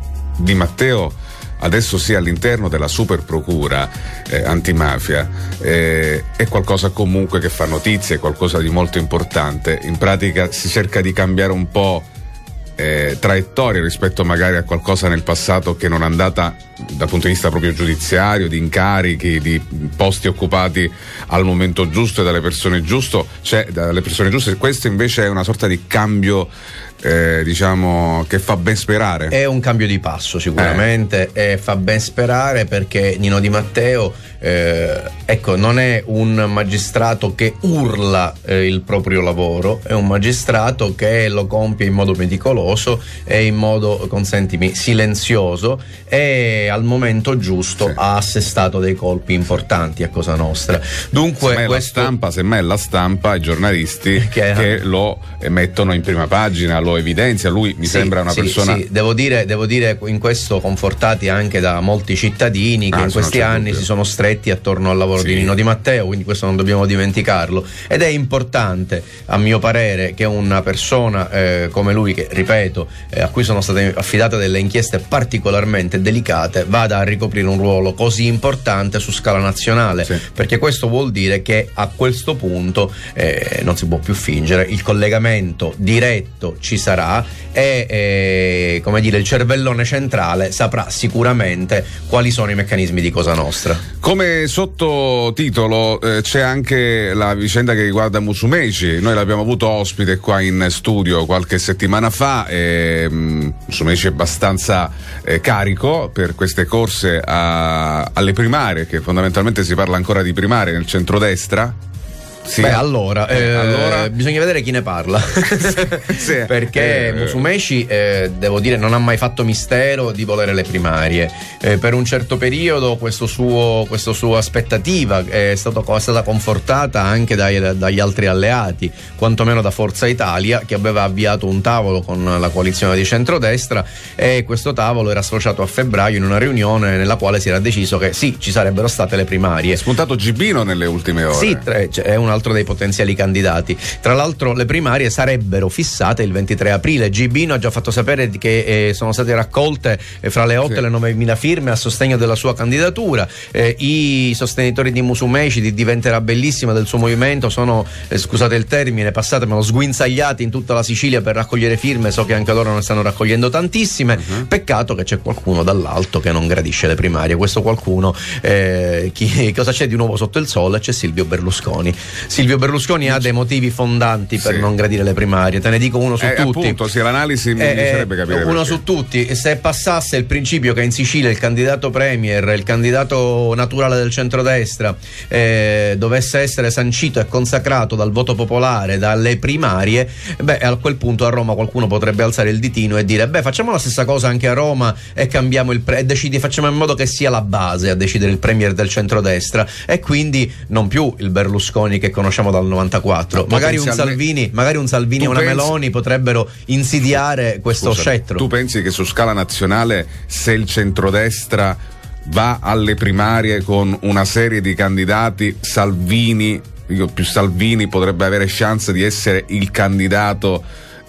Di Matteo adesso sia all'interno della super procura eh, antimafia eh, è qualcosa comunque che fa notizia, è qualcosa di molto importante. In pratica si cerca di cambiare un po' Eh, traiettoria rispetto magari a qualcosa nel passato che non è andata dal punto di vista proprio giudiziario, di incarichi, di posti occupati al momento giusto e dalle persone giusto, cioè dalle persone giuste. Questo invece è una sorta di cambio eh, diciamo che fa ben sperare. È un cambio di passo sicuramente eh. e fa ben sperare perché Nino Di Matteo eh, ecco, non è un magistrato che urla eh, il proprio lavoro, è un magistrato che lo compie in modo meticoloso e in modo, consentimi, silenzioso, e al momento giusto sì. ha assestato dei colpi importanti a Cosa Nostra. Dunque semmai questo... la stampa, semmai la stampa, i giornalisti che, che lo mettono in prima pagina, lo evidenzia, lui mi sì, sembra una sì, persona sì. Devo dire, devo dire in questo confortati anche da molti cittadini che ah, in questi anni dubbio. si sono stretti attorno al lavoro sì. di Nino Di Matteo, quindi questo non dobbiamo dimenticarlo, ed è importante a mio parere che una persona eh, come lui, che ripeto eh, a cui sono state affidate delle inchieste particolarmente delicate, vada a ricoprire un ruolo così importante su scala nazionale, sì. perché questo vuol dire che a questo punto eh, non si può più fingere, il collegamento diretto ci sarà e eh, come dire il cervellone centrale saprà sicuramente quali sono i meccanismi di Cosa Nostra. Come sottotitolo eh, c'è anche la vicenda che riguarda Musumeci. Noi l'abbiamo avuto ospite qua in studio qualche settimana fa e mh, Musumeci è abbastanza eh, carico per queste corse a, alle primarie, che fondamentalmente si parla ancora di primarie nel centrodestra. Sì. Beh, allora, eh, eh, allora bisogna vedere chi ne parla. sì, perché eh, Musumeci eh, devo dire non ha mai fatto mistero di volere le primarie. Eh, per un certo periodo questo suo, questa sua aspettativa è, stato, è stata confortata anche dai, dagli altri alleati, quantomeno da Forza Italia, che aveva avviato un tavolo con la coalizione di centrodestra, e questo tavolo era sfociato a febbraio in una riunione nella quale si era deciso che sì, ci sarebbero state le primarie. È spuntato Gibino nelle ultime ore. Sì, è un altro dei potenziali candidati. Tra l'altro le primarie sarebbero fissate il ventitré aprile. Gibino ha già fatto sapere che eh, sono state raccolte eh, fra le otto sì. e le novemila firme a sostegno della sua candidatura. Eh, I sostenitori di Musumeci, di Diventerà Bellissima, del suo movimento, sono, eh, scusate il termine, passatemelo, sguinzagliati in tutta la Sicilia per raccogliere firme. So che anche loro ne stanno raccogliendo tantissime. Uh-huh. Peccato che c'è qualcuno dall'alto che non gradisce le primarie. Questo qualcuno, eh, chi, cosa c'è di nuovo sotto il sole? C'è Silvio Berlusconi. Silvio Berlusconi ha dei motivi fondanti per sì. non gradire le primarie. Te ne dico uno su eh, tutti. Appunto, sì, l'analisi mi eh, piacerebbe capire. Uno perché. su tutti. Se passasse il principio che in Sicilia il candidato premier, il candidato naturale del centrodestra, eh, dovesse essere sancito e consacrato dal voto popolare, dalle primarie, beh, a quel punto a Roma qualcuno potrebbe alzare il ditino e dire: beh, facciamo la stessa cosa anche a Roma e cambiamo il pre- e decidi, facciamo in modo che sia la base a decidere il premier del centrodestra, e quindi non più il Berlusconi che conosciamo dal novantaquattro. No, magari, un Salvini, magari un Salvini e una pensi... Meloni potrebbero insidiare questo Scusa, scettro. Tu pensi che su scala nazionale, se il centrodestra va alle primarie con una serie di candidati, Salvini, io più Salvini, potrebbe avere chance di essere il candidato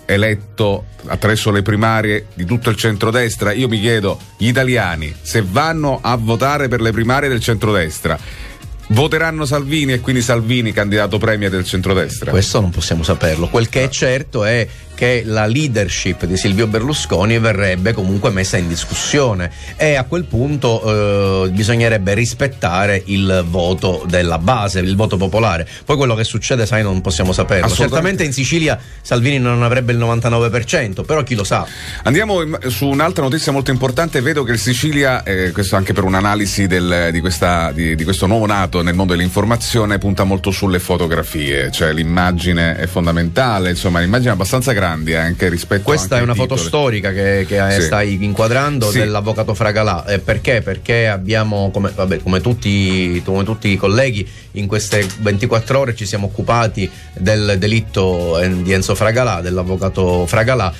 eletto attraverso le primarie di tutto il centrodestra? Io mi chiedo, gli italiani, se vanno a votare per le primarie del centrodestra, voteranno Salvini e quindi Salvini candidato premier del centrodestra? Questo non possiamo saperlo. Quel che è certo è che la leadership di Silvio Berlusconi verrebbe comunque messa in discussione e a quel punto eh, bisognerebbe rispettare il voto della base, il voto popolare. Poi quello che succede, sai, non possiamo saperlo. Certamente in Sicilia Salvini non avrebbe il novantanove per cento, però chi lo sa. Andiamo in, su un'altra notizia molto importante. Vedo che il Sicilia, eh, questo anche per un'analisi del, di, questa, di, di questo nuovo nato nel mondo dell'informazione, punta molto sulle fotografie, cioè l'immagine è fondamentale, insomma l'immagine è abbastanza grande anche rispetto questa anche è una ai foto titoli. Storica che, che Sì. stai inquadrando, Sì. dell'avvocato Fragalà. Eh, perché? Perché abbiamo come, vabbè, come, tutti, come tutti i colleghi in queste ventiquattro ore ci siamo occupati del delitto di Enzo Fragalà, dell'avvocato Fragalà,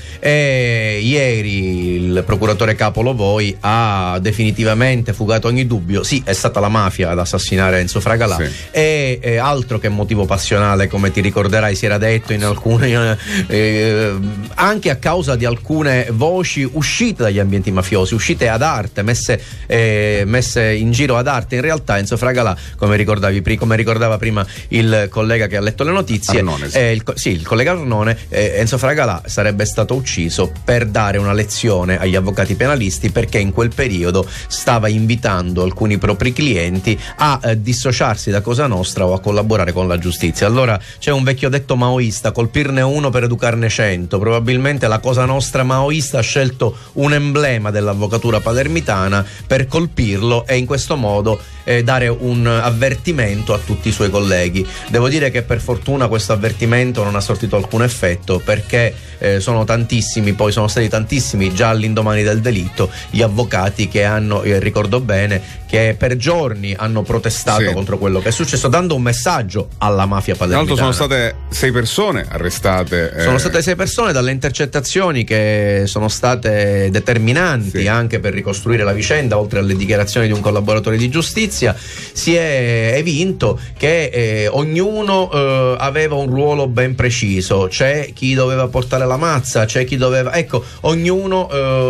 e ieri il procuratore capo Lovoi ha definitivamente fugato ogni dubbio. Sì, è stata la mafia ad assassinare Enzo Fragalà. Sì. E eh, altro che motivo passionale, come ti ricorderai si era detto in alcune eh, anche a causa di alcune voci uscite dagli ambienti mafiosi, uscite ad arte, messe, eh, messe in giro ad arte. In realtà Enzo Fragalà, come ricordavi prima, come ricordava prima il collega che ha letto le notizie, Arnone, sì. eh, il, sì, il collega Arnone, eh, Enzo Fragalà sarebbe stato ucciso per dare una lezione agli avvocati penalisti, perché in quel periodo stava invitando alcuni propri clienti a eh, dissociarsi da Cosa Nostra o a collaborare con la giustizia. Allora c'è un vecchio detto maoista: colpirne uno per educarne cento. Probabilmente la Cosa Nostra maoista ha scelto un emblema dell'avvocatura palermitana per colpirlo e in questo modo eh, dare un avvertimento a tutti i suoi colleghi. Devo dire che per fortuna questo avvertimento non ha sortito alcun effetto, perché eh, sono tantissimi, poi sono stati tantissimi già all'indomani del delitto gli avvocati che hanno, eh, ricordo bene, che per giorni hanno protestato Sì. contro quello che è successo, dando un messaggio alla mafia Tra l'altro palermitana. sono state sei persone arrestate. eh, Sono state sei persone, dalle intercettazioni che sono state determinanti Sì. anche per ricostruire la vicenda, oltre alle dichiarazioni di un collaboratore di giustizia. Si è evinto che eh, ognuno eh, aveva un ruolo ben preciso. C'è chi doveva portare la mazza, c'è chi doveva, ecco, ognuno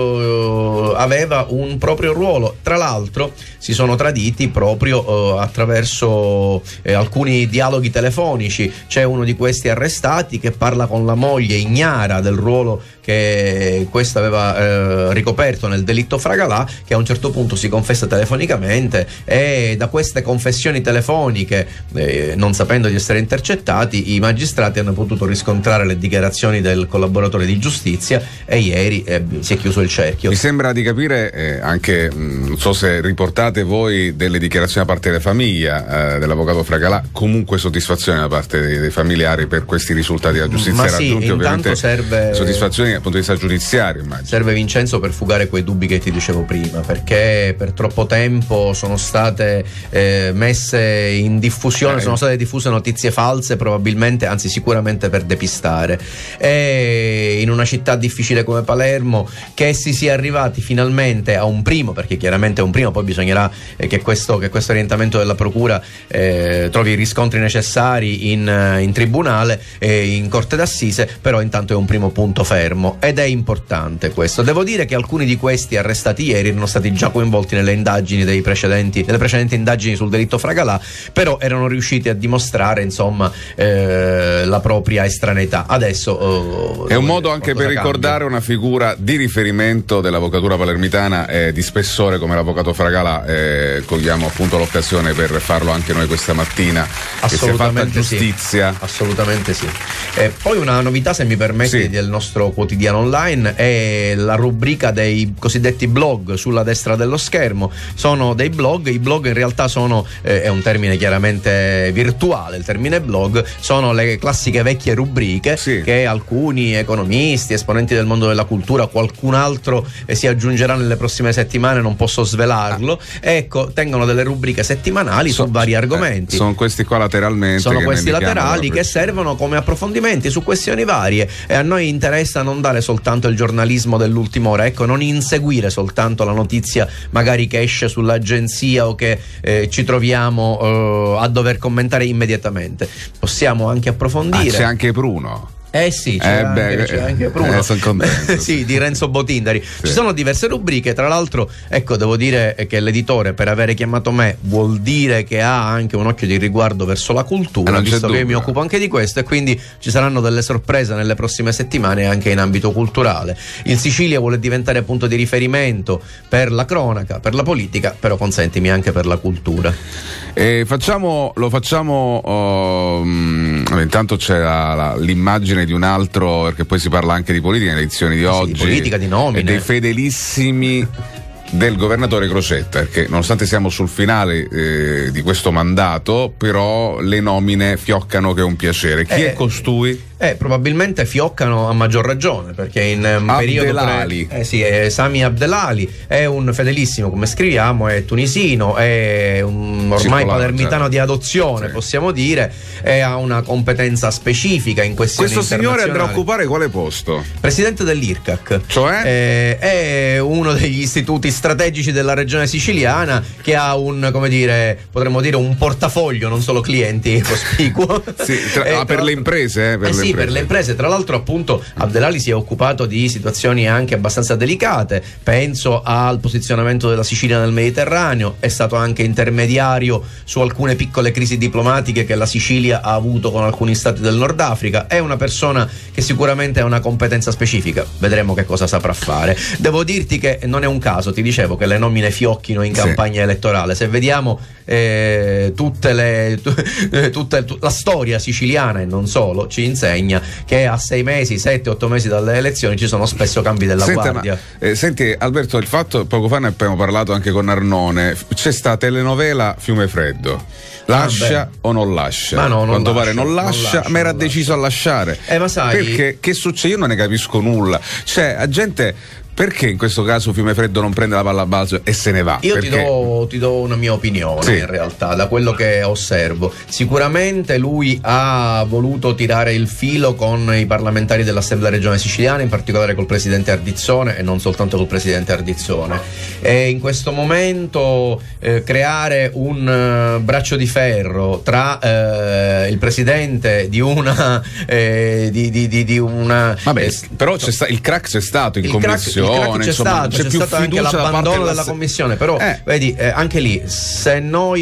eh, aveva un proprio ruolo. Tra l'altro si sono traditi proprio eh, attraverso eh, alcuni dialoghi telefonici. C'è uno di questi arrestati che parla con la moglie ignara del ruolo che questo aveva eh, ricoperto nel delitto Fragalà, che a un certo punto si confessa telefonicamente, e da queste confessioni telefoniche, eh, non sapendo di essere intercettati, i magistrati hanno potuto riscontrare le dichiarazioni del collaboratore di giustizia e ieri eh, si è chiuso il cerchio. Mi sembra di capire eh, anche, mh, non so se riportate voi delle dichiarazioni da parte della famiglia eh, dell'avvocato Fragalà, comunque soddisfazione da parte dei, dei familiari per questi risultati della giustizia Ma sì, raggiunti, intanto ovviamente serve- soddisfazioni dal punto di vista giudiziario, immagino. Serve Vincenzo per fugare quei dubbi che ti dicevo prima, perché per troppo tempo sono state eh, messe in diffusione, Eh. sono state diffuse notizie false, probabilmente, anzi sicuramente per depistare. E in una città difficile come Palermo, che si sia arrivati finalmente a un primo, perché chiaramente è un primo, poi bisognerà eh, che, questo, che questo orientamento della procura eh, trovi i riscontri necessari in, in tribunale e in corte d'assise, però intanto è un primo punto fermo. Ed è importante questo. Devo dire che alcuni di questi arrestati ieri erano stati già coinvolti nelle indagini dei precedenti, nelle precedenti indagini sul delitto Fragalà, però erano riusciti a dimostrare, insomma, eh, la propria estraneità. Adesso eh, È un modo anche per cambia. ricordare una figura di riferimento dell'avvocatura palermitana eh, di spessore come l'avvocato Fragalà. Eh, cogliamo appunto l'occasione per farlo anche noi questa mattina, che sia fatta giustizia. Sì. Assolutamente sì. E poi una novità, se mi permetti, Sì. del nostro quotidiano online è la rubrica dei cosiddetti blog sulla destra dello schermo. Sono dei blog, i blog in realtà sono, eh, è un termine chiaramente virtuale, il termine blog, sono le classiche vecchie rubriche Sì. che alcuni economisti, esponenti del mondo della cultura, qualcun altro eh, si aggiungerà nelle prossime settimane, non posso svelarlo. Ecco, tengono delle rubriche settimanali So- su vari eh, argomenti. sono questi qua lateralmente. Sono che questi ne indichiamo laterali proprio. che servono come approfondimenti su questioni varie, e a noi interessa non dare soltanto il giornalismo dell'ultima ora, ecco, non inseguire soltanto la notizia magari che esce sull'agenzia o che eh, ci troviamo eh, a dover commentare immediatamente. Possiamo anche Ah, approfondire. c'è anche Bruno. Eh sì, c'era eh beh, anche, c'era anche Bruno. Eh, sono contento. Sì, di Renzo Botindari. Sì. Ci sono diverse rubriche, tra l'altro, ecco, devo dire che l'editore, per avere chiamato me, vuol dire che ha anche un occhio di riguardo verso la cultura, eh, visto che io mi occupo anche di questo, e quindi ci saranno delle sorprese nelle prossime settimane anche in ambito culturale. Il Sicilia vuole diventare punto di riferimento per la cronaca, per la politica, però consentimi anche per la cultura. E facciamo, lo facciamo, oh, intanto c'è la, la, l'immagine di un altro, perché poi si parla anche di politica nelle edizioni di sì, oggi, di politica, di nomine, e dei fedelissimi del governatore Crocetta, perché nonostante siamo sul finale eh, di questo mandato, però le nomine fioccano che è un piacere. Chi eh, è costui? Eh, probabilmente fioccano a maggior ragione, perché in um, periodo Abdelali. Pre- eh sì, è Sami Abdelali, è un fedelissimo, come scriviamo, è tunisino, è un ormai Circolare, palermitano certo. di adozione, sì. Possiamo dire, e ha una competenza specifica in questioni Questo signore andrà a internazionali. occupare quale posto? Presidente dell'I R C A C, cioè eh, è uno degli istituti strategici della regione siciliana, che ha un, come dire, potremmo dire un portafoglio, non solo clienti, cospicuo. Sì, tra, eh, ah, per le imprese, eh, per eh le sì, imprese. per le imprese. Tra l'altro, appunto, Abdelali si è occupato di situazioni anche abbastanza delicate. Penso al posizionamento della Sicilia nel Mediterraneo, è stato anche intermediario su alcune piccole crisi diplomatiche che la Sicilia ha avuto con alcuni stati del Nord Africa. È una persona che sicuramente ha una competenza specifica. Vedremo che cosa saprà fare. Devo dirti che non è un caso, ti dicevo, che le nomine fiocchino in campagna sì. elettorale. Se vediamo eh, tutte le t- tutte, t- la storia siciliana e non solo ci insegna che a sei mesi, sette, otto mesi dalle elezioni ci sono spesso cambi della Senta, guardia. Ma, eh, senti Alberto, il fatto, poco fa ne abbiamo parlato anche con Arnone, c'è sta telenovela Fiume Freddo, lascia ah, o non lascia? Ma no, non quanto lascia, pare non lascia, non lascia ma era non deciso lascia. a lasciare. Eh, ma sai, perché che succede? Io non ne capisco nulla. Cioè, a gente, perché in questo caso Fiume Freddo non prende la palla a balzo e se ne va? Io perché? ti do, ti do una mia opinione, sì. in realtà, da quello che osservo. Sicuramente lui ha voluto tirare il filo con i parlamentari dell'Assemblea Regionale Siciliana, in particolare col presidente Ardizzone e non soltanto col presidente Ardizzone. E in questo momento eh, creare un uh, braccio di ferro tra eh, il presidente di una eh, di, di, di, di una Vabbè, eh, però c'è sta, il crack c'è stato in il commissione. Crack, il crack c'è insomma, stato, c'è, c'è più stato anche l'abbandono della se... commissione, però eh. vedi, eh, anche lì, se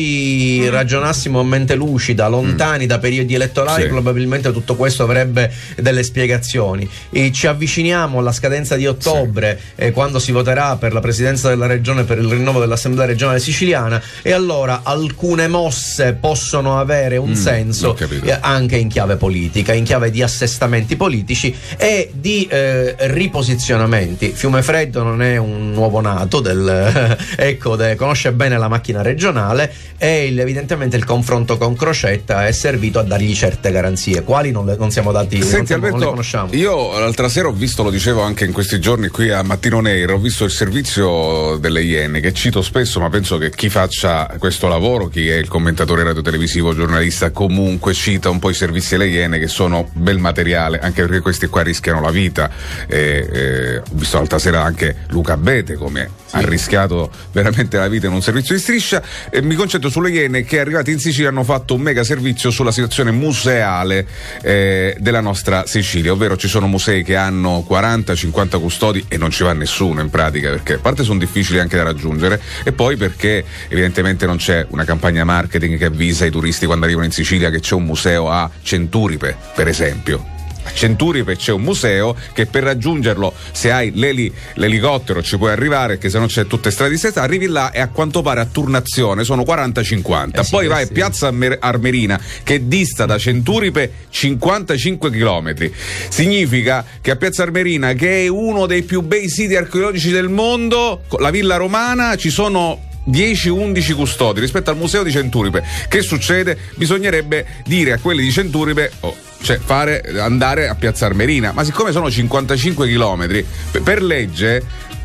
noi mm. ragionassimo a mente lucida, lontani mm. da periodi elettorali, sì. probabilmente tutto questo avrebbe delle spiegazioni. E ci avviciniamo alla scadenza di ottobre, sì. eh, quando si voterà per la presidenza della regione, per il rinnovo dell'Assemblea regionale siciliana, e allora alcune mosse possono avere un mm. senso eh, anche in chiave politica, in chiave di assestamenti politici e di eh, riposizionamenti. Fiume Freddo non è un nuovo nato del, ecco, de, conosce bene la macchina regionale, e il, evidentemente il confronto con Crocetta è servito a dargli certe garanzie, quali non, le, non siamo dati. Senti, non, siamo, Alberto, non le conosciamo. Io l'altra sera ho visto, lo dicevo anche in questi giorni qui a Mattino Nero, ho visto il servizio delle Iene, che cito spesso, ma penso che chi faccia questo lavoro, chi è il commentatore radiotelevisivo, giornalista, comunque cita un po' i servizi delle Iene, che sono bel materiale, anche perché questi qua rischiano la vita. Eh, eh, ho visto l'altra sera anche Luca Bete come sì. ha rischiato veramente la vita in un servizio di striscia. E mi concentro sulle Iene, che arrivati in Sicilia hanno fatto un mega servizio sulla situazione museale eh, della nostra Sicilia, ovvero ci sono musei che hanno quaranta cinquanta custodi e non ci va nessuno in pratica, perché a parte sono difficili anche da raggiungere, e poi perché evidentemente non c'è una campagna marketing che avvisa i turisti quando arrivano in Sicilia che c'è un museo a Centuripe, per esempio. A Centuripe c'è un museo che, per raggiungerlo, se hai l'eli, l'elicottero ci puoi arrivare, che se non c'è tutte strade di strada, arrivi là e a quanto pare a turnazione sono quaranta cinquanta. Eh sì, poi vai sì. a Piazza Armerina, che dista da Centuripe cinquantacinque chilometri. Significa che a Piazza Armerina, che è uno dei più bei siti archeologici del mondo, la Villa Romana, ci sono dieci undici custodi rispetto al museo di Centuripe. Che succede? Bisognerebbe dire a quelli di Centuripe, oh, cioè fare andare a Piazza Armerina, ma siccome sono cinquantacinque chilometri, per legge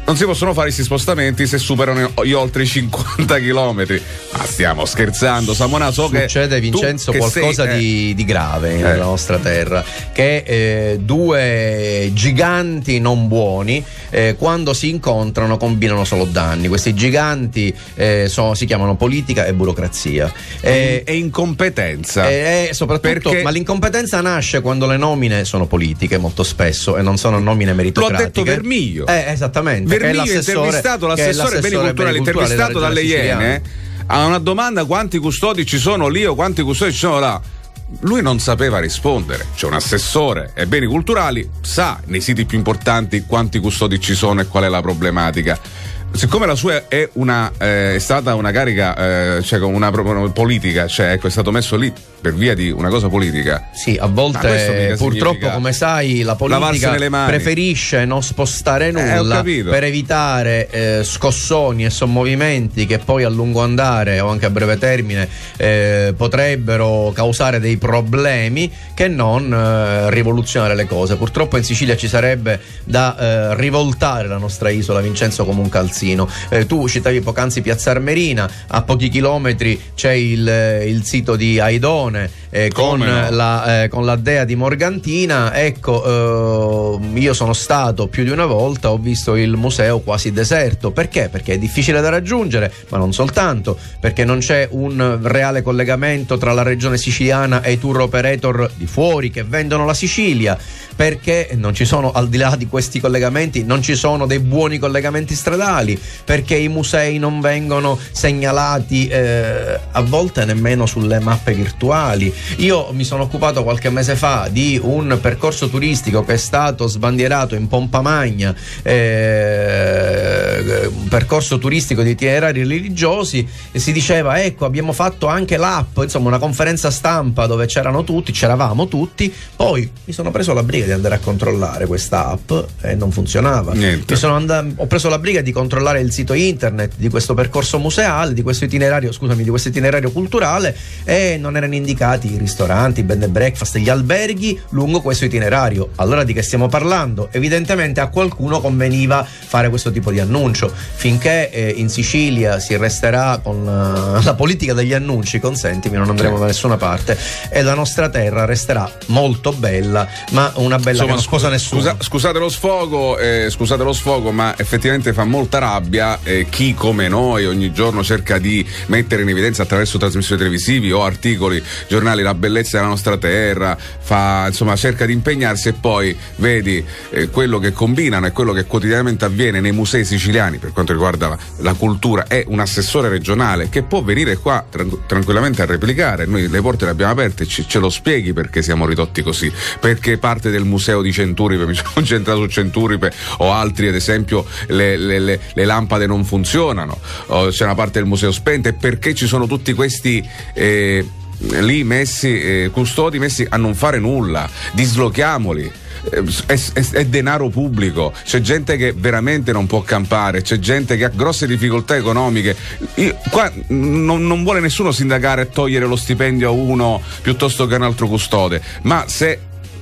non si possono fare questi spostamenti se superano gli oltre cinquanta chilometri. Ma stiamo scherzando, Samona? So succede, che Vincenzo, che qualcosa sei, eh. di, di grave eh. nella nostra terra, che eh, due giganti non buoni eh, quando si incontrano combinano solo danni. Questi giganti eh, sono, si chiamano politica e burocrazia e, e incompetenza e, e soprattutto perché... ma l'incompetenza nasce quando le nomine sono politiche molto spesso e non sono nomine meritocratiche. L'ho detto Vermiglio, eh, esattamente. Vermiglio intervistato, l'assessore beni culturali intervistato dalle Iene, a una domanda: quanti custodi ci sono lì o quanti custodi ci sono là? Lui non sapeva rispondere. C'è un assessore ai beni culturali, sa nei siti più importanti quanti custodi ci sono e qual è la problematica. Siccome la sua è una eh, è stata una carica, eh, cioè una, una politica, cioè ecco, è stato messo lì per via di una cosa politica. Sì, a volte purtroppo, come sai, la politica preferisce non spostare nulla eh, per evitare eh, scossoni e sommovimenti che poi a lungo andare o anche a breve termine eh, potrebbero causare dei problemi, che non eh, rivoluzionare le cose. Purtroppo in Sicilia ci sarebbe da eh, rivoltare la nostra isola, Vincenzo, come un calzino. Eh, tu citavi poc'anzi Piazza Armerina, a pochi chilometri c'è il, il sito di Aidone eh, con, no? la, eh, con la dea di Morgantina. Ecco, eh, io sono stato più di una volta, ho visto il museo quasi deserto. Perché? Perché è difficile da raggiungere, ma non soltanto, perché non c'è un reale collegamento tra la regione siciliana e i tour operator di fuori che vendono la Sicilia, perché non ci sono, al di là di questi collegamenti, non ci sono dei buoni collegamenti stradali, perché i musei non vengono segnalati eh, a volte nemmeno sulle mappe virtuali. Io mi sono occupato qualche mese fa di un percorso turistico che è stato sbandierato in pompa magna, eh, un percorso turistico di itinerari religiosi, e si diceva: ecco, abbiamo fatto anche l'app, insomma una conferenza stampa dove c'erano tutti, c'eravamo tutti. Poi mi sono preso la briga di andare a controllare questa app e non funzionava. Niente. Mi sono and- ho preso la briga di controllare il sito internet di questo percorso museale, di questo itinerario, scusami, di questo itinerario culturale, e non erano indicati i ristoranti, i bed and breakfast, gli alberghi lungo questo itinerario. Allora di che stiamo parlando? Evidentemente a qualcuno conveniva fare questo tipo di annuncio. Finché eh, in Sicilia si resterà con uh, la politica degli annunci, consentimi, non andremo da nessuna parte, e la nostra terra resterà molto bella, ma una bella Insomma, che non sposa nessuno. Scusa, scusate lo sfogo, eh, scusate lo sfogo, ma effettivamente fa molta rabbia eh, chi come noi ogni giorno cerca di mettere in evidenza attraverso trasmissioni televisivi o articoli, giornali, la bellezza della nostra terra, fa, insomma, cerca di impegnarsi, e poi vedi eh, quello che combinano e quello che quotidianamente avviene nei musei siciliani per quanto riguarda la, la cultura. È un assessore regionale che può venire qua tran- tranquillamente a replicare. Noi le porte le abbiamo aperte, ci, ce lo spieghi perché siamo ridotti così, perché parte del museo di Centuripe, mi sono concentrato su Centuripe, o altri ad esempio le, le, le, le lampade non funzionano, o c'è una parte del museo spenta, e perché ci sono tutti questi eh, lì messi eh, custodi messi a non fare nulla. Dislochiamoli. È, è, è denaro pubblico, c'è gente che veramente non può campare, c'è gente che ha grosse difficoltà economiche. Io, qua non, non vuole nessuno sindacare e togliere lo stipendio a uno piuttosto che a un altro custode, ma se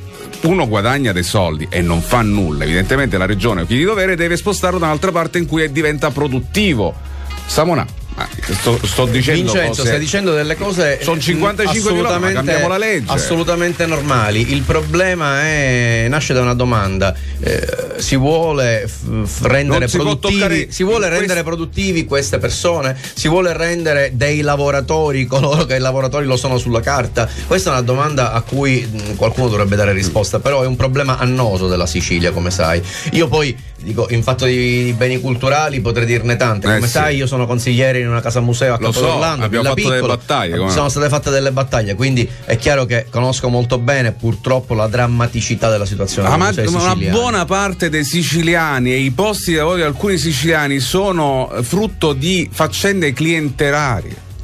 uno guadagna dei soldi e non fa nulla, evidentemente la regione o chi di dovere deve spostarlo da un'altra parte in cui diventa produttivo. Samona, Ah, sto, sto dicendo Vincenzo, cose... stai dicendo delle cose sono cinquantacinque chilometri, cambiamo la legge, assolutamente normali. Il problema è nasce da una domanda: eh, si vuole f- f- rendere si produttivi si vuole rendere quest... produttivi queste persone, si vuole rendere dei lavoratori coloro che i lavoratori lo sono sulla carta? Questa è una domanda a cui mh, qualcuno dovrebbe dare risposta, però è un problema annoso della Sicilia, come sai. Io poi dico, in fatto di beni culturali potrei dirne tante, come eh, sai sì. Io sono consigliere in una casa museo a Capodorlando, so, abbiamo fatto Piccola. delle battaglie, come sono state fatte delle battaglie, quindi è chiaro che conosco molto bene purtroppo la drammaticità della situazione. Ah, ma una buona parte dei siciliani e i posti di lavoro di alcuni siciliani sono frutto di faccende clientelarie.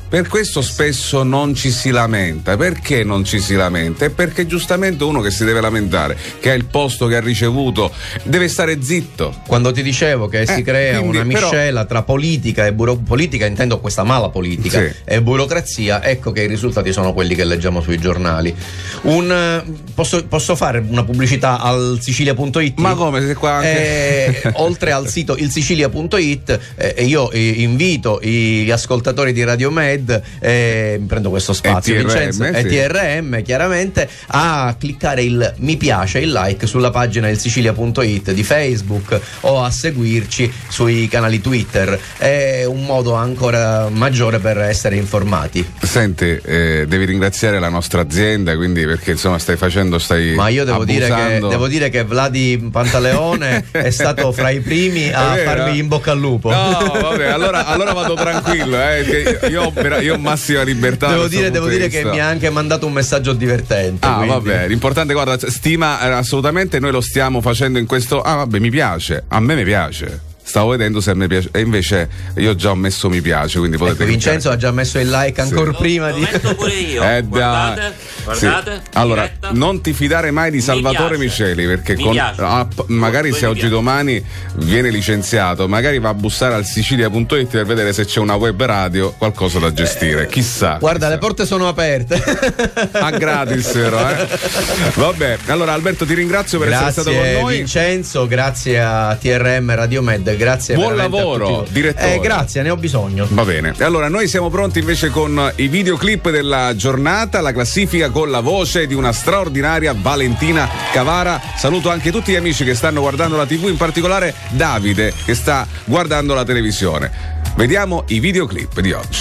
Per questo spesso non ci si lamenta. Perché non ci si lamenta? È perché giustamente uno che si deve lamentare, che ha il posto che ha ricevuto, deve stare zitto. Quando ti dicevo che eh, si crea quindi, una miscela però... tra politica e buro... politica, intendo questa mala politica, sì, e burocrazia, ecco che i risultati sono quelli che leggiamo sui giornali. Un, posso, posso fare una pubblicità al Sicilia punto it? Ma come se qua anche... eh, oltre al sito il Sicilia punto it, eh, io eh, invito gli ascoltatori di Radio Med, eh, prendo questo spazio, E T R M, Vincenzo, sì. E T R M chiaramente, a cliccare il mi piace, il like sulla pagina del Sicilia punto it di Facebook o a seguirci sui canali Twitter. È un modo ancora maggiore per essere informati. Senti, eh, devi ringraziare la nostra azienda, quindi, perché insomma stai facendo, stai Ma io devo dire, che, abusando. devo dire che Vladi Pantaleone è stato fra i primi a È vero? farmi in bocca al lupo. No, vabbè, allora, allora vado tranquillo, eh, che io, ho- io ho massima libertà. Devo da dire, questo devo punto dire di che vista. mi ha anche mandato un messaggio divertente. Ah, quindi. vabbè, l'importante, guarda, stima, eh, assolutamente noi lo stiamo facendo in questo. Ah, vabbè, mi piace, a me mi piace. Stavo vedendo se a me piace, e invece io già ho messo mi piace, quindi potete. Ecco, Vincenzo ha già messo il like ancora Sì. prima Lo di. metto pure io. Eh, guardate, dai. guardate. Sì. Allora, diretta. non ti fidare mai di Salvatore Mi piace. Miceli, perché Mi con, piace. ah, p- magari Poi se mi oggi piace. domani viene licenziato, magari va a bussare al Sicilia punto it per vedere se c'è una web radio, qualcosa da gestire. Chissà. Guarda, chissà. le porte sono aperte. A gratis, vero? Eh? Vabbè, allora Alberto, ti ringrazio per essere stato con Grazie noi. Vincenzo, grazie a T R M Radio Med, grazie Buon veramente a lavoro, tutti voi. direttore. Eh, grazie, ne ho bisogno. Va bene, e allora noi siamo pronti invece con i videoclip della giornata, la classifica con la voce di una straordinaria Valentina Cavara. Saluto anche tutti gli amici che stanno guardando la tivù, in particolare Davide che sta guardando la televisione. Vediamo i videoclip di oggi.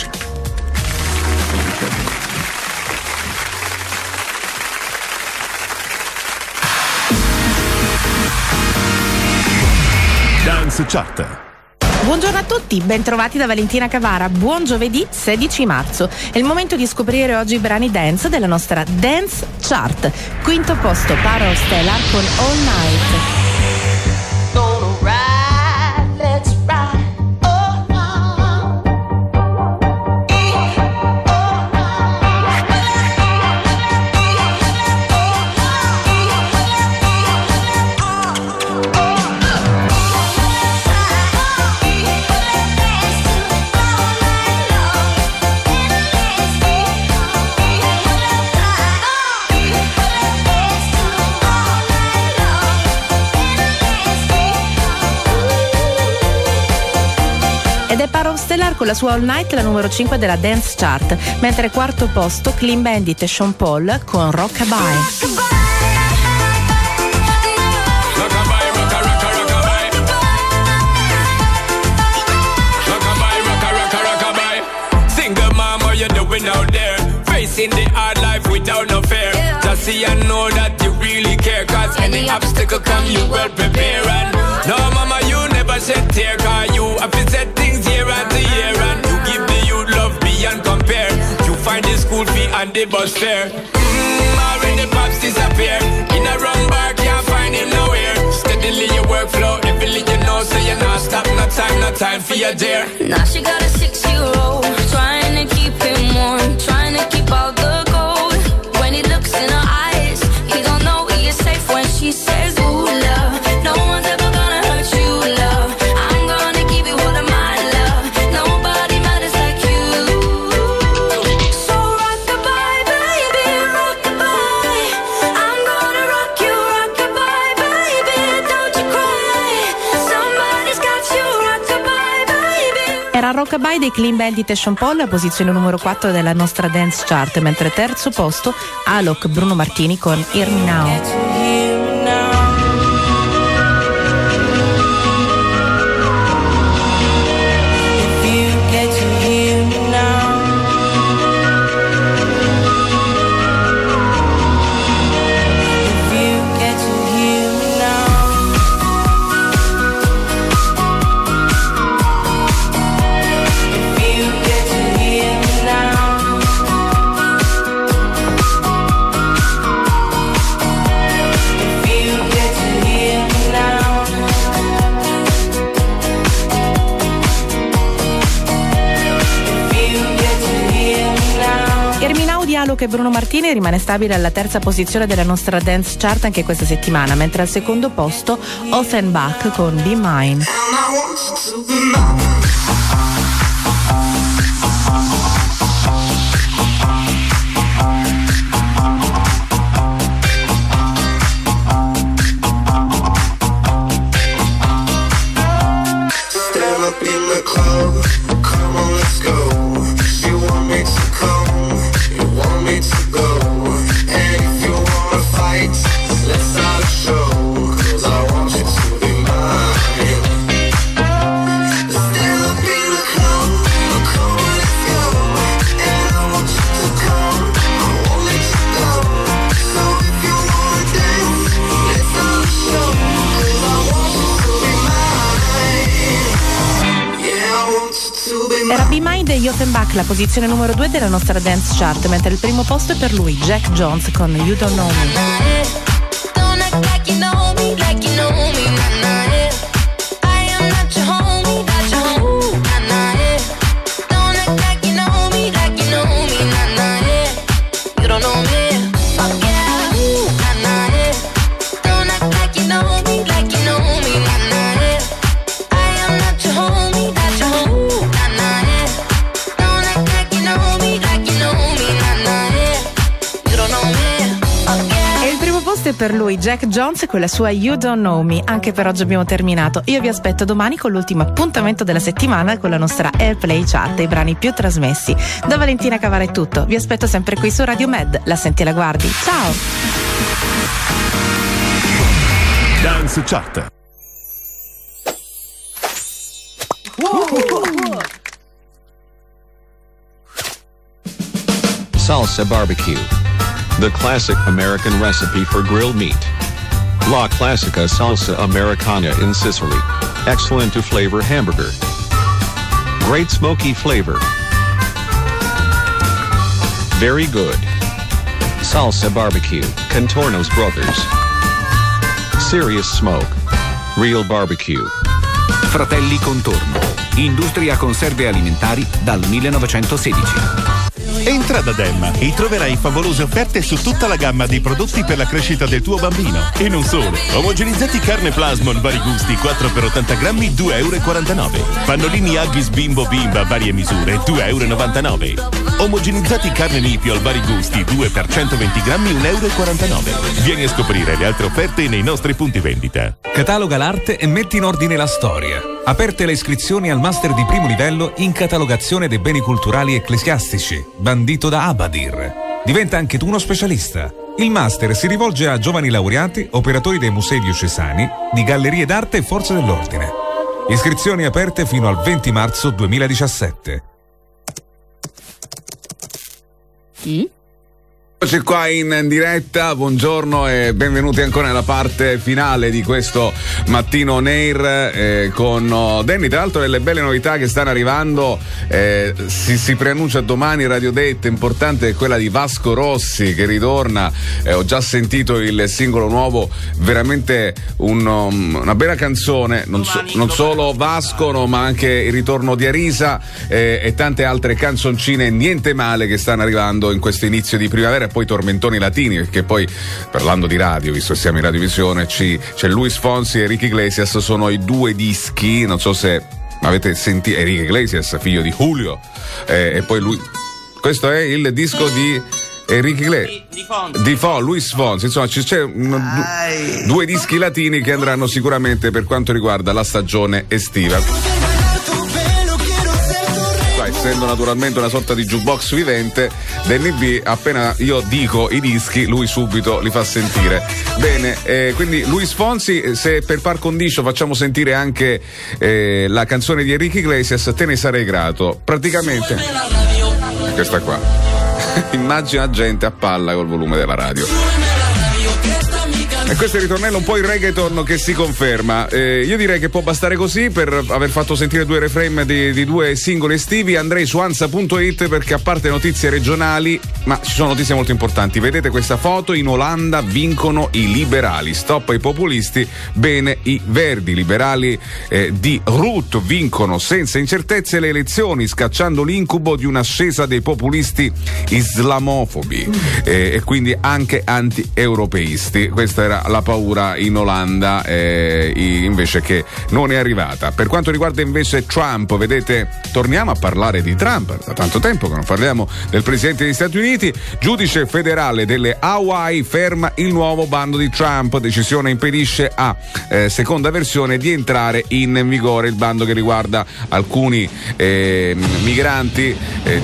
Dance Chart. Buongiorno a tutti, bentrovati da Valentina Cavara. Buon giovedì sedici marzo. È il momento di scoprire oggi i brani dance della nostra Dance Chart. Quinto posto, Paro Stellar con All Night. Stellar con la sua All Night, la numero cinque della Dance Chart, mentre quarto posto Clean Bandit e Sean Paul con Rockabye. Out there, facing the hard life without no fear. Just see and know that you really care, cause any obstacle come you well prepare. And no mama, you never shed tear, cause you have to set things year after year. And you give the youth love beyond compare. You find the school fee and the bus fare. Mmm, already pops disappear. In a wrong bar, can't find him nowhere. Steadily your workflow, everything you know, so you're not stop, no time, no time for your dear. Now she got a six-year-old, trying to keep him warm, trying to keep all the gold. When he looks in her eyes, he don't know he is safe when she says, ooh, love, no one's ever gonna hurt you, love. I'm gonna give you all of my love. Nobody matters like you. So rock-a-bye, baby, rock-a-bye. I'm gonna rock you, rock-a-bye, baby, don't you cry. Somebody's got you, rock-a-bye, baby. Era Rockabye dei Clean Bandit e Sean Paul, a posizione numero quattro della nostra Dance Chart, mentre terzo posto Alok Bruno Martini con Hear Me Now. che Bruno Martini rimane stabile alla terza posizione della nostra dance chart anche questa settimana, mentre al secondo posto Offenbach con Be Mine. In the club, come on, let's go. You want me to come, you want me to go. And if you wanna fight, let's start a show. Cause I want you to be mine. Stand up in the club, come on, let's go. And I want you to come, I won't let you go. So if you wanna dance, let's start a show. Cause I want you to be mine. Era Be Mine degli Offenbach, la posizione numero due della nostra dance chart, mentre il primo posto è per lui, Jack Jones con You Don't Know Me. Don't act like you know me, like you know me, nah, nah, yeah. I am not your homie, not your homie, nah, nah, yeah. Don't act like you know me, like you know me, nah, nah, yeah. You don't know me, fuck yeah, nah, nah, yeah. Don't act like you know me, like you know me, nah, nah, yeah. I am not your homie, not your homie, nah, nah, yeah. Don't act like you know me, like you know me, nah, nah, yeah. You don't know me, fuck yeah. E il primo posto è per lui, Jack Jones, con la sua You Don't Know Me. Anche per oggi abbiamo terminato. Io vi aspetto domani con l'ultimo appuntamento della settimana con la nostra Airplay Chart, i brani più trasmessi. Da Valentina Cavara è tutto. Vi aspetto sempre qui su Radio Med. La senti e la guardi. Ciao! Dance Chart. Salsa barbecue. The classic American recipe for grilled meat. La Classica Salsa Americana in Sicily. Excellent to flavor hamburger. Great smoky flavor. Very good. Salsa barbecue. Contorno's Brothers. Serious smoke. Real barbecue. Fratelli Contorno. Industria conserve alimentari dal millenovecentosedici. Entra da Demma e troverai favolose offerte su tutta la gamma di prodotti per la crescita del tuo bambino. E non solo. Omogenizzati carne plasmon vari gusti quattro per ottanta grammi due e quarantanove euro. Pannolini Huggies Bimbo Bimba varie misure due e novantanove euro. Omogenizzati carne Nipio vari gusti due per centoventi grammi un e quarantanove euro. Vieni a scoprire le altre offerte nei nostri punti vendita. Cataloga l'arte e metti in ordine la storia. Aperte le iscrizioni al master di primo livello in catalogazione dei beni culturali ecclesiastici, bandito da Abadir. Diventa anche tu uno specialista. Il master si rivolge a giovani laureati, operatori dei musei diocesani, di gallerie d'arte e forze dell'ordine. Iscrizioni aperte fino al venti marzo duemiladiciassette. Mm? Eccoci qua in diretta, buongiorno e benvenuti ancora nella parte finale di questo mattino on air eh, con oh, Danny. Tra l'altro delle belle novità che stanno arrivando, eh, si, si preannuncia domani Radio Date importante, è quella di Vasco Rossi che ritorna. Eh, ho già sentito il singolo nuovo, veramente un, um, una bella canzone, non, so, non solo Vasco no, ma anche il ritorno di Arisa eh, e tante altre canzoncine niente male che stanno arrivando in questo inizio di primavera. E poi tormentoni latini, perché poi parlando di radio, visto che siamo in radiovisione, ci, c'è Luis Fonsi e Ricky Iglesias, sono i due dischi, non so se avete sentito, Enrique Iglesias figlio di Julio eh, e poi lui, questo è il disco di Enrique Iglesias di, di, di Fon, Luis Fonsi, insomma c'è un, due dischi latini che andranno sicuramente per quanto riguarda la stagione estiva. Essendo naturalmente una sorta di jukebox vivente, Danny B, appena io dico i dischi lui subito li fa sentire. Bene, eh, quindi Luis Fonsi, se per par condicio facciamo sentire anche eh, la canzone di Enrique Iglesias, te ne sarei grato. Praticamente questa qua. Immagina gente a palla col volume della radio. E questo è il ritornello un po' il reggaeton che si conferma. Eh, io direi che può bastare così per aver fatto sentire due refrain di, di due singoli estivi. Andrei su ansa punto it perché a parte notizie regionali, ma ci sono notizie molto importanti. Vedete questa foto? In Olanda vincono i liberali, stop ai populisti, bene i verdi. Liberali eh, di Rutte vincono senza incertezze le elezioni, scacciando l'incubo di un'ascesa dei populisti islamofobi eh, e quindi anche anti-europeisti. Questa era la paura in Olanda, eh, invece che non è arrivata. Per quanto riguarda invece Trump, vedete, torniamo a parlare di Trump, da tanto tempo che non parliamo del presidente degli Stati Uniti. Giudice federale delle Hawaii ferma il nuovo bando di Trump, decisione impedisce a eh, seconda versione di entrare in vigore, il bando che riguarda alcuni eh, migranti. Eh.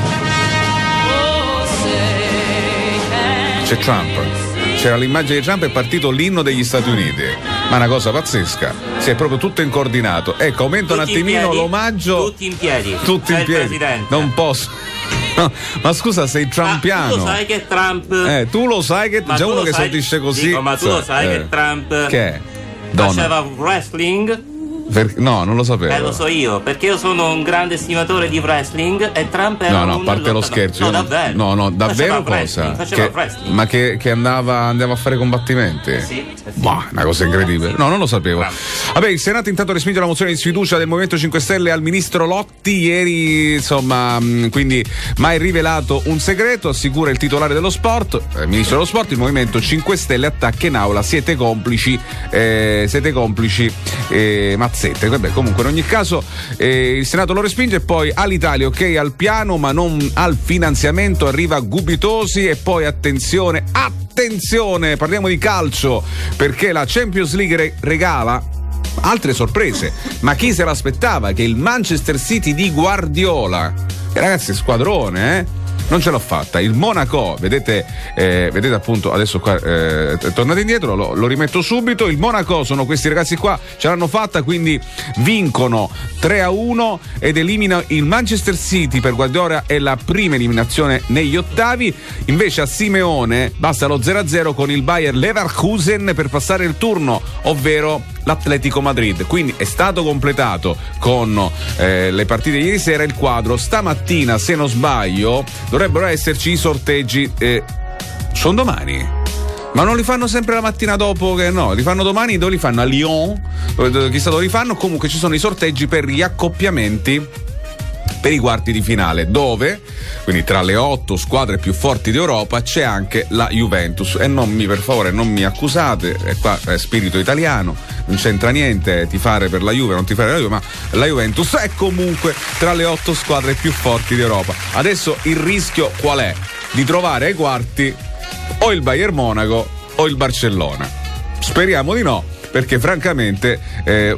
C'è Trump. C'era l'immagine di Trump, è partito l'inno degli Stati Uniti, ma una cosa pazzesca, si è proprio tutto incoordinato. Ecco, aumenta un attimino l'omaggio. Tutti in piedi. Tutti in piedi. Non posso. No, ma scusa, sei trumpiano. Ma tu lo sai che Trump. Eh, tu lo sai che ma già uno che sai... esordisce così. Dico, ma tu lo sai eh. che Trump. Che è? Faceva wrestling? Per... No, non lo sapevo. Eh, lo so io, perché io sono un grande estimatore di wrestling e Trump era No, no, a un parte lo scherzo. No, io... davvero. No, no, davvero faceva cosa? Che... Che... Ma che, che andava, andava a fare combattimenti? Sì. sì. Boh, una cosa incredibile. No, non lo sapevo. Vabbè, il Senato intanto respinge la mozione di sfiducia del Movimento cinque Stelle al ministro Lotti. Ieri, insomma, quindi mai rivelato un segreto, assicura il titolare dello sport, eh, ministro dello sport. Il Movimento cinque Stelle attacca in aula. Siete complici, eh, siete complici, eh, mazzette. Vabbè, comunque. In ogni caso eh, il Senato lo respinge e poi all'Italia ok al piano ma non al finanziamento, arriva Gubitosi e poi attenzione, attenzione, parliamo di calcio perché la Champions League re- regala altre sorprese, ma chi se l'aspettava che il Manchester City di Guardiola, che ragazzi squadrone eh non ce l'ho fatta. Il Monaco, vedete, eh, vedete appunto adesso qua eh, tornate indietro, lo, lo rimetto subito. Il Monaco sono questi ragazzi qua, ce l'hanno fatta, quindi vincono tre a uno ed eliminano il Manchester City. Per Guardiola è la prima eliminazione negli ottavi. Invece a Simeone basta lo zero a zero con il Bayer Leverkusen per passare il turno, ovvero l'Atletico Madrid. Quindi è stato completato con eh, le partite di ieri sera il quadro. Stamattina, se non sbaglio, dovrebbero esserci i sorteggi. Eh, sono domani? Ma non li fanno sempre la mattina dopo? Che no, li fanno domani. Dove li fanno? A Lyon? Dove, chissà dove li fanno. Comunque ci sono i sorteggi per gli accoppiamenti per i quarti di finale, dove quindi tra le otto squadre più forti d'Europa c'è anche la Juventus. E non mi, per favore, non mi accusate, è qua è spirito italiano, non c'entra niente tifare per la Juve, non tifare per la Juve, ma la Juventus è comunque tra le otto squadre più forti d'Europa. Adesso il rischio qual è? Di trovare ai quarti o il Bayern Monaco o il Barcellona. Speriamo di no, perché francamente eh,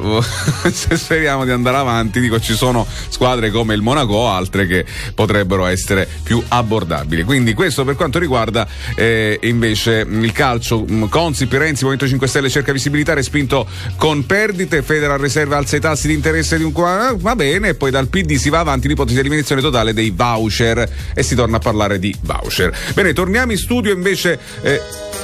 se speriamo di andare avanti, dico, ci sono squadre come il Monaco o altre che potrebbero essere più abbordabili. Quindi questo per quanto riguarda eh, invece il calcio. Consip, Renzi, Movimento cinque Stelle cerca visibilità, respinto con perdite. Federal Reserve alza i tassi di interesse di un va bene, e poi dal P D si va avanti l'ipotesi di eliminazione totale dei voucher e si torna a parlare di voucher. Bene, torniamo in studio invece eh,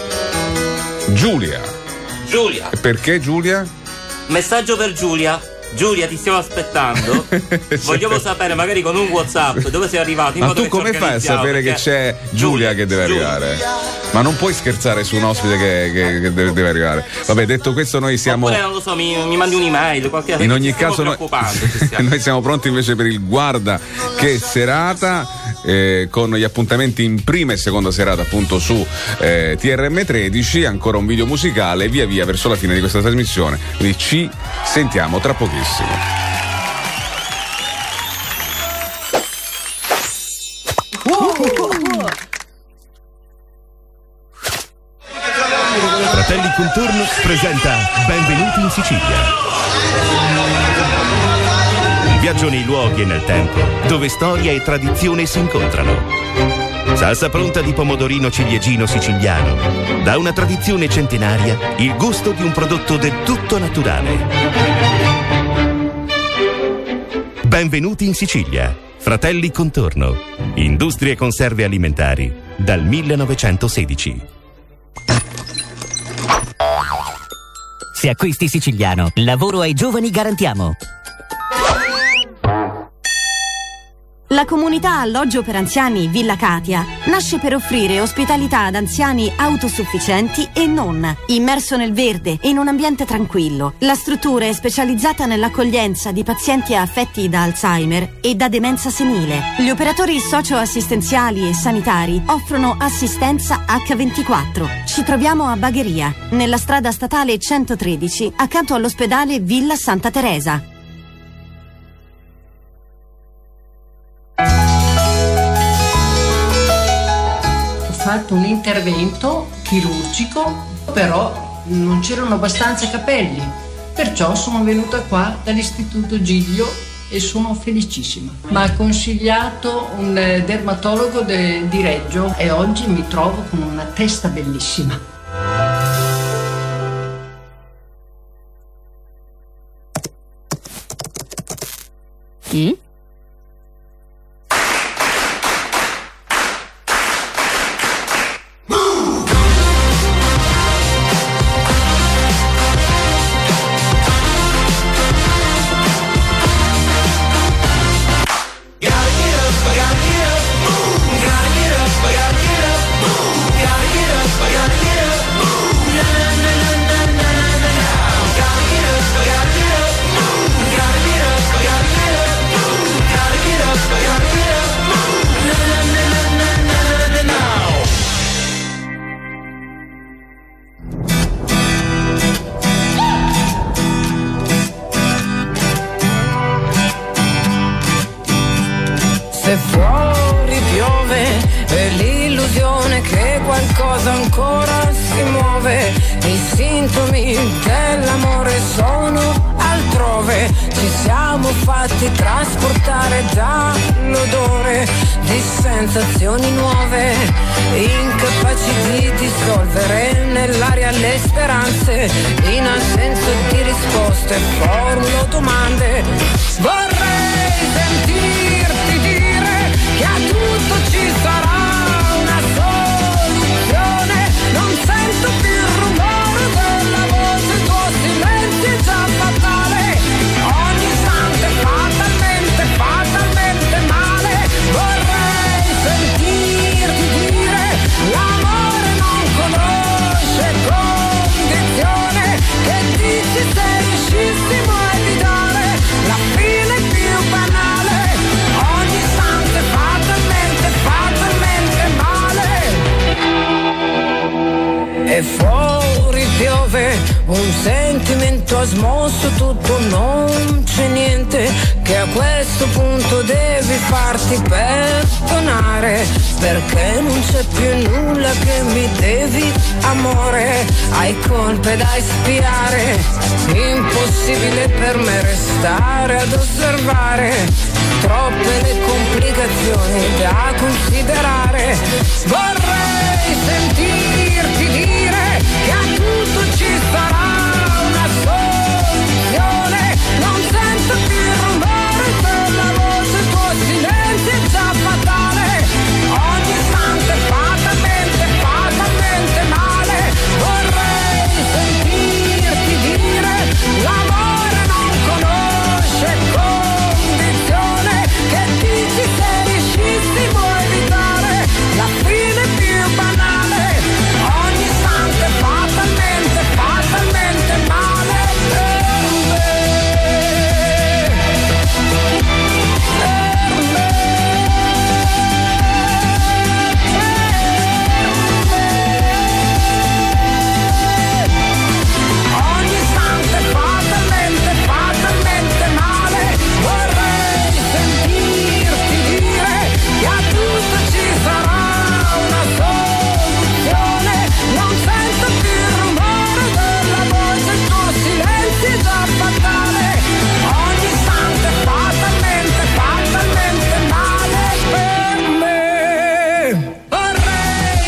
Giulia. Giulia. Perché Giulia? Messaggio per Giulia. Giulia, ti stiamo aspettando. Vogliamo sapere, magari con un WhatsApp, dove sei arrivato. In Ma modo tu che come fai a sapere che c'è Giulia, Giulia che deve Giulia. arrivare? Ma non puoi scherzare su un ospite che, che, che deve, deve arrivare. Vabbè, detto questo, noi siamo. Oppure non lo so, mi, mi mandi un'email, qualche In ogni caso, noi, noi siamo pronti invece per il Guarda che serata. Eh, con gli appuntamenti in prima e seconda serata appunto su eh, T R M tredici, ancora un video musicale via via verso la fine di questa trasmissione, quindi ci sentiamo tra pochissimo. Fratelli Contorno presenta Benvenuti in Sicilia. Viaggio nei luoghi e nel tempo, dove storia e tradizione si incontrano. Salsa pronta di pomodorino ciliegino siciliano. Da una tradizione centenaria, il gusto di un prodotto del tutto naturale. Benvenuti in Sicilia. Fratelli Contorno. Industrie conserve alimentari. Dal millenovecentosedici. Se acquisti Siciliano, lavoro ai giovani garantiamo. La comunità alloggio per anziani Villa Katia nasce per offrire ospitalità ad anziani autosufficienti e non, immerso nel verde e in un ambiente tranquillo. La struttura è specializzata nell'accoglienza di pazienti affetti da Alzheimer e da demenza senile. Gli operatori socio-assistenziali e sanitari offrono assistenza acca ventiquattro. Ci troviamo a Bagheria, nella strada statale centotredici, accanto all'ospedale Villa Santa Teresa. Ho fatto un intervento chirurgico, però non c'erano abbastanza capelli, perciò sono venuta qua dall'Istituto Giglio e sono felicissima. Mi ha consigliato un dermatologo de- di Reggio e oggi mi trovo con una testa bellissima. Mm? Se fuori piove è l'illusione che qualcosa ancora si muove, i sintomi dell'amore sono altrove, ci siamo fatti trasportare dall'odore di sensazioni nuove, incapaci di dissolvere nell'aria le speranze, in assenza di risposte formulo domande, vorrei sentirti dire che a tutto ci sarà una soluzione, non sento più il rumore della voce, il tuo silenzio è già fatale, ogni istante fatalmente, fatalmente male, vorrei sentirti dire l'amore non conosce condizione, che dici se riuscissimo a evitare la fine più banale, ogni istante fatalmente, fatalmente male. E fuori piove, un sentimento ha smosso tutto, non c'è niente che a questo punto devi farti perdonare, perché non c'è più nulla che mi devi, amore, hai colpe da espiare, impossibile per me restare ad osservare, troppe le complicazioni da considerare, vorrei sentirti dire che a tutto ci sarà una soluzione, non sento più il rumore della voce, il tuo silenzio è già fatale, ogni istante fatalmente, fatalmente male, vorrei sentirti dire l'amore non conosce condizione, che dici se riuscissimo a evitare la fine più banale, ogni istante fatalmente, fatalmente male per me, per me, ogni istante fatalmente, fatalmente male, vorrei sentirti dire che a tutto ci sarà una soluzione, non sento più il rumore della voce, il tuo silenzio è già fatale, ogni istante fatalmente, fatalmente male per me, vorrei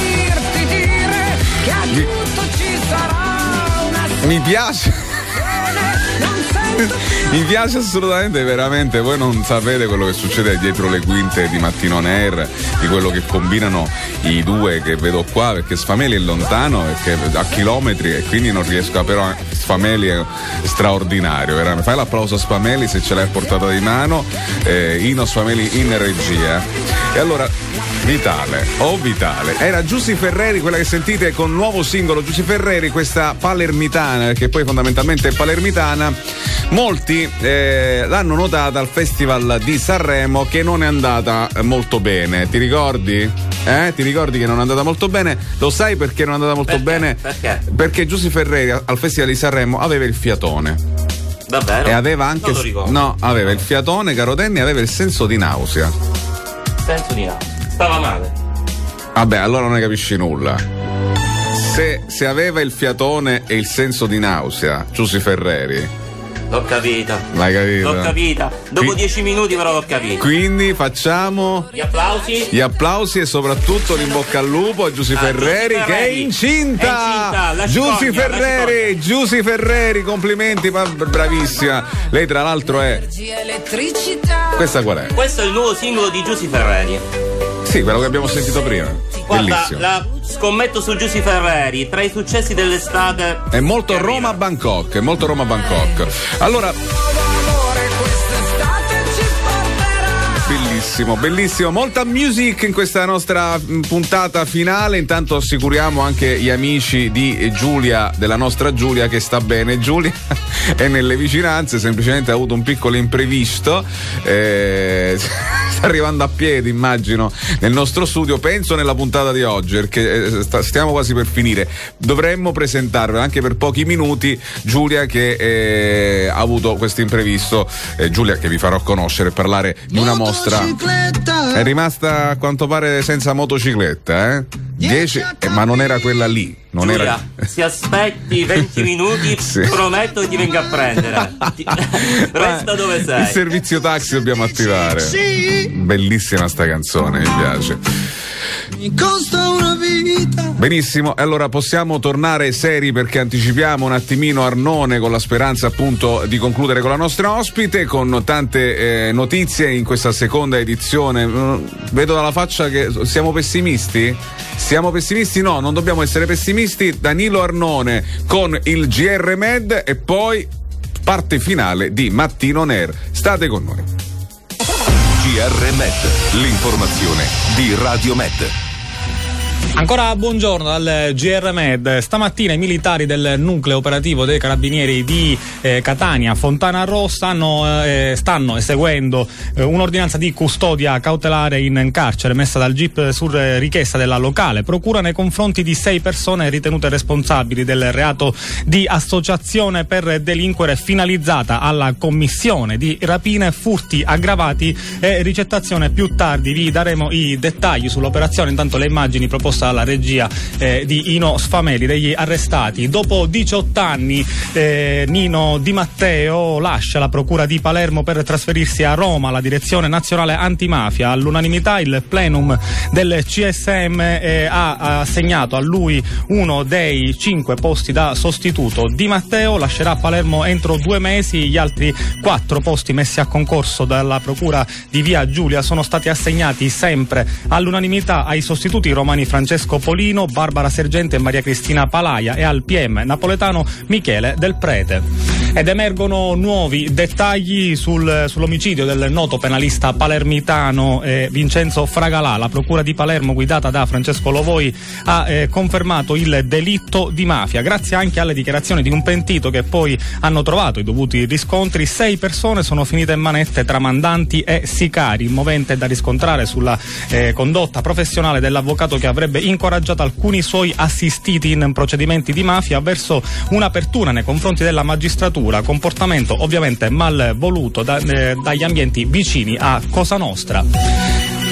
sentirti dire che a tutto ci sarà una Mi piace. Mi piace assolutamente, veramente. Voi non sapete quello che succede dietro le quinte di Mattino On Air, di quello che combinano i due che vedo qua, perché Sfameli è lontano, perché a chilometri, e quindi non riesco a, però Sfameli è straordinario, veramente. Fai l'applauso a Sfameli se ce l'hai a portata di mano. eh, Ino Sfameli in regia. E allora, Vitale, oh Vitale, era Giusy Ferreri, quella che sentite con nuovo singolo. Giusy Ferreri, questa palermitana, che poi fondamentalmente è palermitana. Molti eh, l'hanno notata al Festival di Sanremo, che non è andata molto bene. Ti ricordi? Eh? Ti ricordi che non è andata molto bene? Lo sai perché non è andata molto perché? bene? Perché? Perché Giusy Ferreri al Festival di Sanremo aveva il fiatone. Davvero? E aveva anche. Non lo ricordo. No, aveva il fiatone, Carotenni, aveva il senso di nausea. Senso di nausea. Stava male. Vabbè, allora non ne capisci nulla. Se, se aveva il fiatone e il senso di nausea, Giusy Ferreri. L'ho capita. L'hai capito? L'ho capita. Dopo Qui- dieci minuti però l'ho capito. Quindi facciamo Gli applausi. gli applausi e soprattutto l'in bocca al lupo a Giusy Ah, Ferreri, Giusy che è Ferreri. incinta. È incinta, la Giusy cicogna, la Ferreri, Giusy Ferreri, complimenti, ma bravissima. Lei tra l'altro è. Questa qual è? Questo è il nuovo singolo di Giusy Ferreri. Sì, quello che abbiamo sentito prima. Guarda, Bellissimo. la scommetto su Giusy Ferreri, tra i successi dell'estate. È molto Roma-Bangkok, è molto Roma-Bangkok. Allora, bellissimo, bellissimo, molta music in questa nostra mh, puntata finale. Intanto assicuriamo anche gli amici di Giulia, della nostra Giulia, che sta bene. Giulia è nelle vicinanze, semplicemente ha avuto un piccolo imprevisto, eh, sta arrivando a piedi, immagino, nel nostro studio. Penso nella puntata di oggi, perché eh, sta, stiamo quasi per finire, dovremmo presentarvela anche per pochi minuti Giulia, che eh, ha avuto questo imprevisto. eh, Giulia, che vi farò conoscere e parlare di una mostra. È rimasta a quanto pare senza motocicletta, eh? dieci, eh, ma non era quella lì. Non Giulia, era. se aspetti venti minuti, Sì. prometto che ti venga a prendere. Ti- Resta dove Il sei. servizio taxi dobbiamo attivare. Bellissima sta canzone, mi piace. Mi costa una vita. Benissimo, allora possiamo tornare seri, perché anticipiamo un attimino Arnone, con la speranza appunto di concludere con la nostra ospite, con tante eh, notizie in questa seconda edizione. Mm, vedo dalla faccia che siamo pessimisti? Siamo pessimisti? No, non dobbiamo essere pessimisti. Danilo Arnone con il G R Med e poi parte finale di Mattino On Air. State con noi. G R Med, l'informazione di Radio Med. Ancora buongiorno dal G R Med. Stamattina i militari del nucleo operativo dei carabinieri di eh, Catania Fontana Rossa stanno, eh, stanno eseguendo eh, un'ordinanza di custodia cautelare in carcere messa dal G I P su richiesta della locale procura nei confronti di sei persone ritenute responsabili del reato di associazione per delinquere finalizzata alla commissione di rapine, furti aggravati e ricettazione. Più tardi vi daremo i dettagli sull'operazione. Intanto le immagini proposte alla regia eh, di Ino Sfameli degli arrestati. Dopo diciotto anni eh, Nino Di Matteo lascia la procura di Palermo per trasferirsi a Roma. La direzione nazionale antimafia all'unanimità il plenum del C S M eh, ha assegnato a lui uno dei cinque posti da sostituto. Di Matteo lascerà Palermo entro due mesi. Gli altri quattro posti messi a concorso dalla procura di Via Giulia sono stati assegnati sempre all'unanimità ai sostituti romani Francesco Polino, Barbara Sergente e Maria Cristina Palaia, e al P M napoletano Michele Del Prete. Ed emergono nuovi dettagli sul, sull'omicidio del noto penalista palermitano eh, Vincenzo Fragalà. La procura di Palermo, guidata da Francesco Lovoi, ha eh, confermato il delitto di mafia, grazie anche alle dichiarazioni di un pentito che poi hanno trovato i dovuti riscontri. Sei persone sono finite in manette tra mandanti e sicari. Il movente è da riscontrare sulla eh, condotta professionale dell'avvocato che avrebbe incoraggiato alcuni suoi assistiti in procedimenti di mafia verso un'apertura nei confronti della magistratura, comportamento ovviamente mal voluto da, eh, dagli ambienti vicini a Cosa Nostra.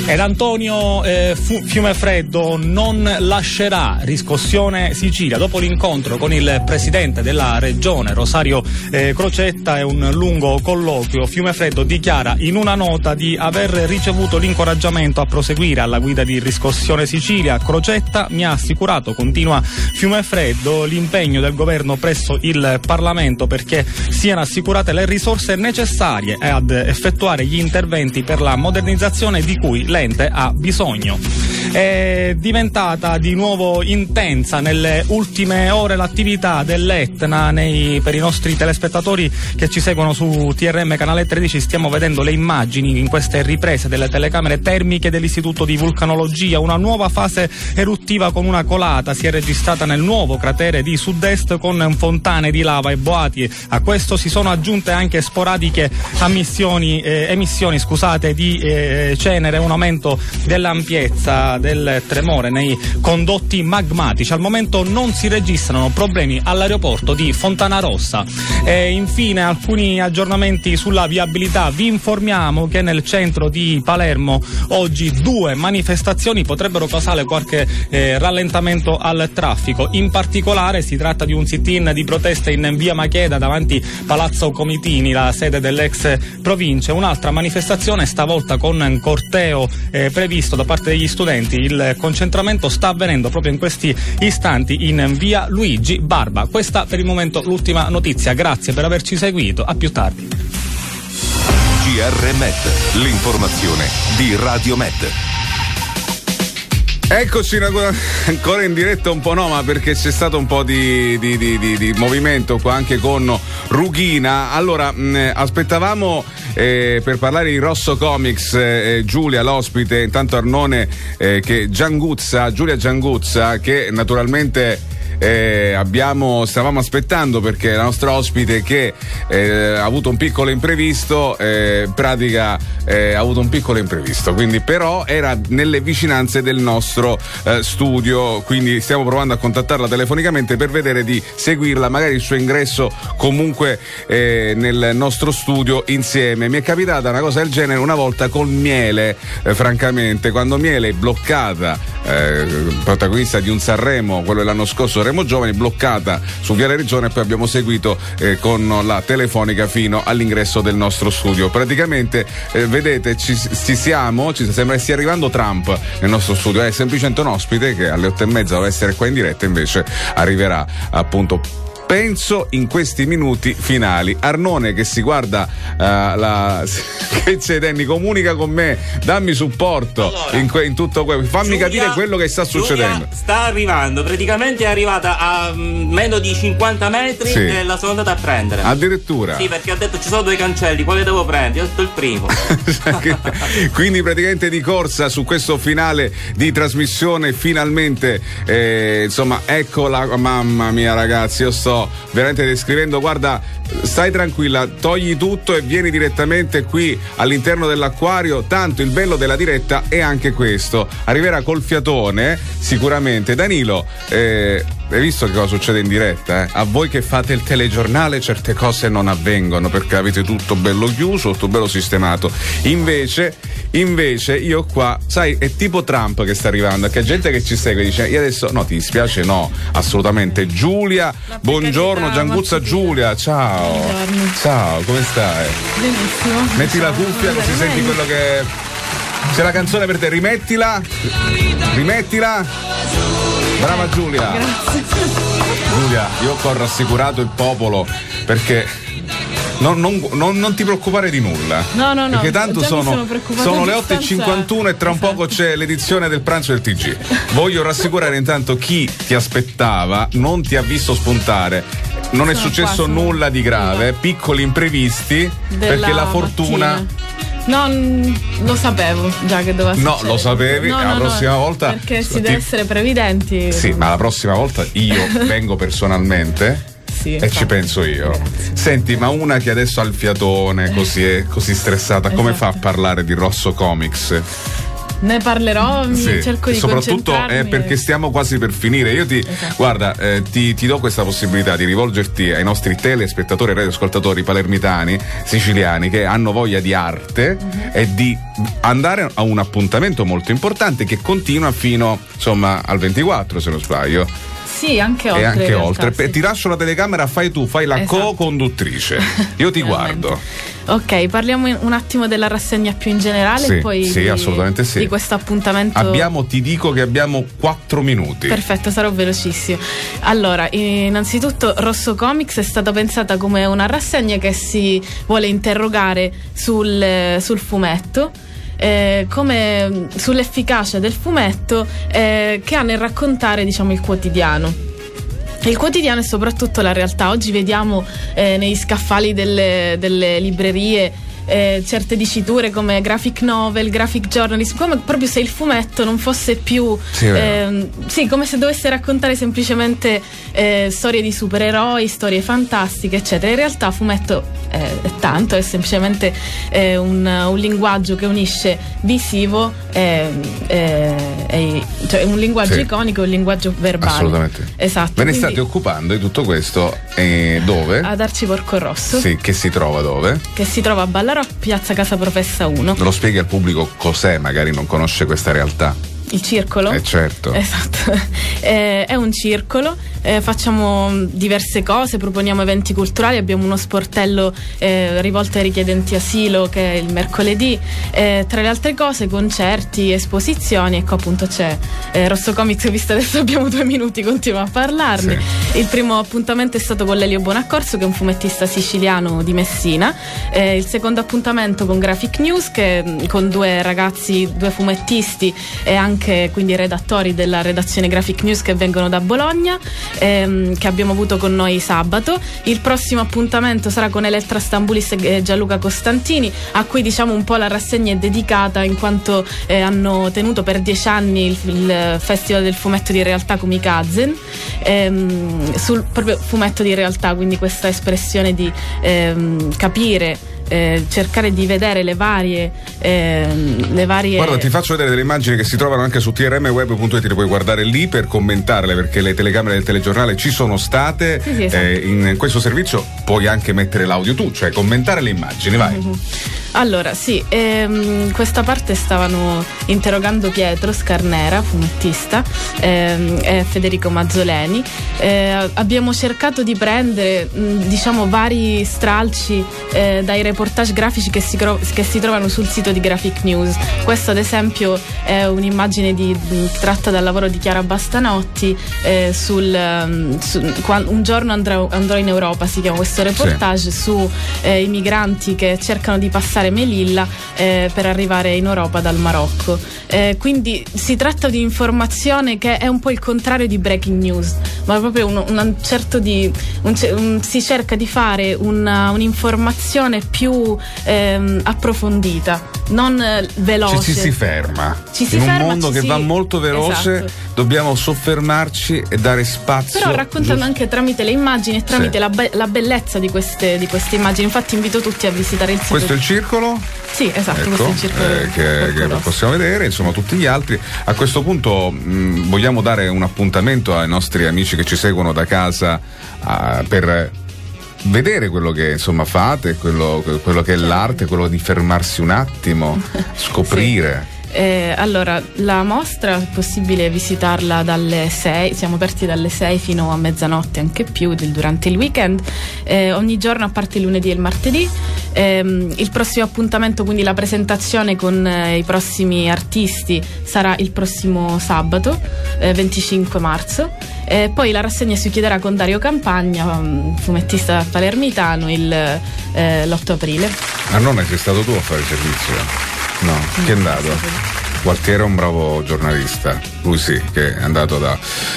Ed Antonio eh, Fu- Fiumefreddo non lascerà riscossione Sicilia. Dopo l'incontro con il presidente della regione Rosario eh, Crocetta e un lungo colloquio, Fiumefreddo dichiara in una nota di aver ricevuto l'incoraggiamento a proseguire alla guida di riscossione Sicilia. Crocetta mi ha assicurato, continua Fiumefreddo, l'impegno del governo presso il Parlamento perché siano assicurate le risorse necessarie ad effettuare gli interventi per la modernizzazione di cui l'ente ha bisogno. È diventata di nuovo intensa nelle ultime ore l'attività dell'Etna. Nei, per i nostri telespettatori che ci seguono su T R M canale tredici, stiamo vedendo le immagini in queste riprese delle telecamere termiche dell'Istituto di Vulcanologia. Una nuova fase eruttiva con una colata si è registrata nel nuovo cratere di sud-est con fontane di lava e boati. A questo si sono aggiunte anche sporadiche ammissioni, eh, emissioni scusate, di eh, cenere, un aumento dell'ampiezza del tremore nei condotti magmatici. Al momento non si registrano problemi all'aeroporto di Fontana Rossa. E infine alcuni aggiornamenti sulla viabilità. Vi informiamo che nel centro di Palermo oggi due manifestazioni potrebbero causare qualche eh, rallentamento al traffico. In particolare si tratta di un sit-in di protesta in via Macheda davanti Palazzo Comitini, la sede dell'ex provincia. Un'altra manifestazione stavolta con un corteo eh, previsto da parte degli studenti. Il concentramento sta avvenendo proprio in questi istanti in via Luigi Barba. Questa per il momento l'ultima notizia. Grazie per averci seguito, a più tardi. G R Med, l'informazione di Radio Med. Eccoci ancora in diretta, un po' no, ma perché c'è stato un po' di, di, di, di, di movimento qua anche con Rughina. Allora, mh, aspettavamo eh, per parlare di Rosso Comics eh, Giulia, l'ospite, intanto Arnone, eh, che Gianguzza, Giulia Gianguzza, che naturalmente Eh, abbiamo, stavamo aspettando perché la nostra ospite che eh, ha avuto un piccolo imprevisto, eh, pratica eh, ha avuto un piccolo imprevisto, quindi però era nelle vicinanze del nostro eh, studio, quindi stiamo provando a contattarla telefonicamente per vedere di seguirla, magari il suo ingresso comunque eh, nel nostro studio insieme. Mi è capitata una cosa del genere una volta con Miele, eh, francamente, quando Miele è bloccata, eh, protagonista di un Sanremo, quello dell'anno scorso, Remo Giovani, bloccata su Viale Regione, e poi abbiamo seguito eh, con la telefonica fino all'ingresso del nostro studio. Praticamente eh, vedete ci, ci siamo, ci sembra che stia arrivando Trump nel nostro studio, è semplicemente un ospite che alle otto e mezza doveva essere qua in diretta, invece arriverà appunto penso in questi minuti finali. Arnone che si guarda uh, la che c'è Danny, comunica con me, dammi supporto allora, in, que... in tutto quello, fammi Giulia, capire quello che sta succedendo. Giulia sta arrivando, praticamente è arrivata a mm, meno di cinquanta metri, sì, e la sono andata a prendere. Addirittura? Sì, perché ha detto ci sono due cancelli, quale devo prendere? Io ho detto il primo. Quindi praticamente di corsa su questo finale di trasmissione, finalmente eh, insomma eccola, mamma mia ragazzi, io sto veramente descrivendo, guarda, stai tranquilla, togli tutto e vieni direttamente qui all'interno dell'acquario, tanto il bello della diretta è anche questo, arriverà col fiatone sicuramente. Danilo, eh, hai visto che cosa succede in diretta? Eh? A voi che fate il telegiornale certe cose non avvengono perché avete tutto bello chiuso, tutto bello sistemato. Invece, invece io qua, sai, è tipo Trump che sta arrivando, che gente che ci segue dice, io adesso, no, ti dispiace? No, assolutamente. Giulia, buongiorno, Gianguzza Giulia, ciao. Buongiorno. Ciao, come stai? Benissimo. Metti la cuffia così senti quello che... C'è la canzone per te, rimettila. Rimettila. Brava Giulia. Grazie. Giulia, io ho rassicurato il popolo perché non, non, non, non ti preoccupare di nulla. No, no, no. Perché tanto sono, sono, sono le otto e cinquantuno e tra un esatto. poco c'è l'edizione del pranzo del T G. Voglio rassicurare intanto chi ti aspettava, non ti ha visto spuntare. Non sono è successo qua, nulla di grave, piccoli imprevisti perché la fortuna. Mattina. No, lo sapevo già che doveva succedere. No, lo sapevi, no, la no, prossima no, volta. Perché si ti... deve essere previdenti. Sì, ma la prossima volta io vengo personalmente. Sì, e ci penso io. Grazie. Senti, ma una che adesso ha il fiatone, così è così stressata, come esatto. fa a parlare di Rosso Comics? Ne parlerò, mi Sì, cerco di soprattutto concentrarmi. è perché stiamo quasi per finire. Io ti Esatto. guarda, eh, ti, ti do questa possibilità di rivolgerti ai nostri telespettatori e radioascoltatori palermitani, siciliani, che hanno voglia di arte Mhm. e di andare a un appuntamento molto importante che continua fino insomma al ventiquattro, se non sbaglio. Sì, anche oltre. E in anche realtà, oltre. sì. Pe- Ti lascio la telecamera, fai tu, fai la Esatto. co-conduttrice. Io ti guardo. Ok, parliamo in- un attimo della rassegna più in generale Sì, e poi sì, di, assolutamente sì. di questo appuntamento. Abbiamo, ti dico che abbiamo quattro minuti. Perfetto, sarò velocissimo. Allora, innanzitutto Rosso Comics è stata pensata come una rassegna che si vuole interrogare sul, sul fumetto. Eh, come sull'efficacia del fumetto eh, che ha nel raccontare, diciamo, il quotidiano. Il quotidiano è soprattutto la realtà. Oggi vediamo eh, negli scaffali delle, delle librerie eh, certe diciture come graphic novel, graphic journalism, come proprio se il fumetto non fosse più Sì, è vero. ehm, sì, come se dovesse raccontare semplicemente eh, storie di supereroi, storie fantastiche, eccetera. In realtà fumetto eh, è tanto, è semplicemente eh, un, un linguaggio che unisce visivo e, e- e- cioè un linguaggio Sì. iconico e un linguaggio verbale. Assolutamente. Esatto. Ve ne quindi state occupando di tutto questo e dove? ad Arciporco Rosso, Sì, che si trova dove? che si trova a Ballarò, piazza Casa Professa uno. Lo spieghi al pubblico cos'è, magari non conosce questa realtà. Il circolo? Eh certo. Esatto. Eh, è un circolo, eh, facciamo diverse cose, proponiamo eventi culturali, abbiamo uno sportello eh, rivolto ai richiedenti asilo che è il mercoledì, eh, tra le altre cose concerti, esposizioni. Ecco, appunto c'è eh, Rosso Comics, visto adesso abbiamo due minuti, continuo a parlarne. Il primo appuntamento è stato con Lelio Bonaccorso, che è un fumettista siciliano di Messina. Eh, il secondo appuntamento con Graphic News, che mh, con due ragazzi, due fumettisti e anche quindi redattori della redazione Graphic News che vengono da Bologna, ehm, che abbiamo avuto con noi sabato. Il prossimo appuntamento sarà con Elettra Stambulis e Gianluca Costantini, a cui diciamo un po' la rassegna è dedicata in quanto eh, hanno tenuto per dieci anni il, il Festival del Fumetto di Realtà Comikazen, ehm, sul proprio fumetto di realtà, quindi questa espressione di ehm, capire, eh, cercare di vedere le varie ehm, le varie Guarda, ti faccio vedere delle immagini che si trovano anche su t r m web punto it, le puoi guardare lì per commentarle, perché le telecamere del telegiornale ci sono state. Sì, sì, esatto. Eh, in questo servizio puoi anche mettere l'audio tu, cioè commentare le immagini, vai. Mhm. Allora, sì, ehm, questa parte stavano interrogando Pietro Scarnera, fumettista, ehm, e Federico Mazzoleni. Eh, abbiamo cercato di prendere, mh, diciamo, vari stralci eh, dai reportage grafici che si, cro- che si trovano sul sito di Graphic News. Questo, ad esempio, è un'immagine di, mh, tratta dal lavoro di Chiara Bastanotti eh, sul um, su, qua- Un giorno andrò, andrò in Europa, si chiama questo reportage, su eh, i migranti che cercano di passare Melilla eh, per arrivare in Europa dal Marocco. Eh, quindi si tratta di informazione che è un po' il contrario di breaking news, ma proprio un, un certo di un, un, si cerca di fare una, un'informazione più ehm, approfondita, non eh, veloce. Ci si, si ferma. Ci si in ferma, un mondo ci che si- va molto veloce, Esatto. dobbiamo soffermarci e dare spazio. Però raccontando giusto. anche tramite le immagini e tramite Sì. la, be- la bellezza di queste, di queste immagini. Infatti invito tutti a visitare il sito. Questo è il circolo? Sì, esatto, Ecco, questo è il circolo. eh, che, che possiamo vedere, insomma, tutti gli altri. A questo punto mh, vogliamo dare un appuntamento ai nostri amici che ci seguono da casa ah, per vedere quello che insomma fate, quello, quello che è l'arte, quello di fermarsi un attimo, scoprire. Eh, allora, la mostra è possibile visitarla dalle sei, siamo aperti dalle sei fino a mezzanotte, anche più, del- durante il weekend, eh, ogni giorno a parte il lunedì e il martedì. Ehm, il prossimo appuntamento, quindi la presentazione con eh, i prossimi artisti, sarà il prossimo sabato, eh, venticinque marzo. Eh, poi la rassegna si chiuderà con Dario Campagna, um, fumettista palermitano, il, eh, l'otto aprile. Ah, non sei stato tu a fare il servizio? No, chi è andato? Gualtiero è un bravo giornalista, lui sì, che è andato da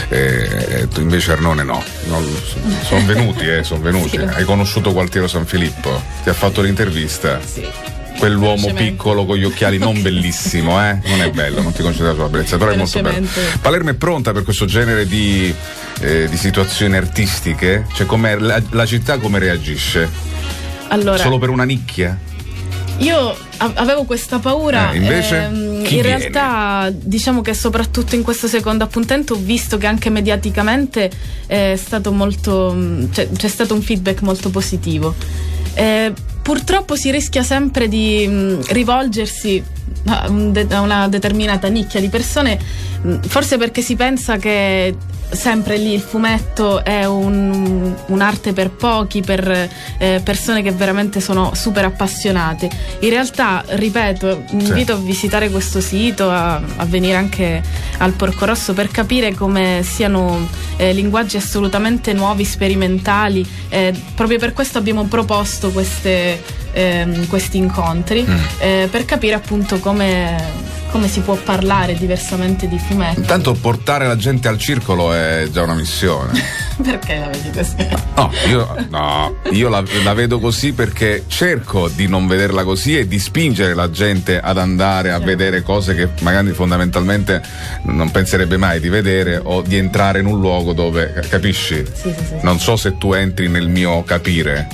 eh, tu invece Arnone no, sono venuti, eh, sono venuti. Sì. Hai conosciuto Gualtiero Sanfilippo? Ti ha fatto l'intervista? Sì. Quell'uomo Velocemente. piccolo con gli occhiali non bellissimo, eh? Non è bello, non ti concentrare sulla bellezza, però è molto bello. Velocemente. Palermo è pronta per questo genere di, eh, di situazioni artistiche? Cioè, com'è, la, la città come reagisce? Allora, Solo per una nicchia? Io avevo questa paura, eh, invece ehm, in chi realtà diciamo che soprattutto in questo secondo appuntamento ho visto che anche mediaticamente è stato molto, cioè, c'è stato un feedback molto positivo. Eh, purtroppo si rischia sempre di mh, rivolgersi a, un de- a una determinata nicchia di persone, mh, forse perché si pensa che sempre lì il fumetto è un, un'arte per pochi, per eh, persone che veramente sono super appassionate. In realtà, ripeto, invito a visitare questo sito, a, a venire anche al Porco Rosso per capire come siano eh, linguaggi assolutamente nuovi, sperimentali. Eh, proprio per questo abbiamo proposto queste, ehm, questi incontri, mm. eh, per capire appunto come come si può parlare diversamente di fumetti. Intanto portare la gente al circolo è già una missione. Perché la vedi così? No, io, no, io la, la vedo così perché cerco di non vederla così e di spingere la gente ad andare a certo. vedere cose che magari fondamentalmente non penserebbe mai di vedere, o di entrare in un luogo dove, capisci? Sì, sì, sì. Non so se tu entri nel mio capire,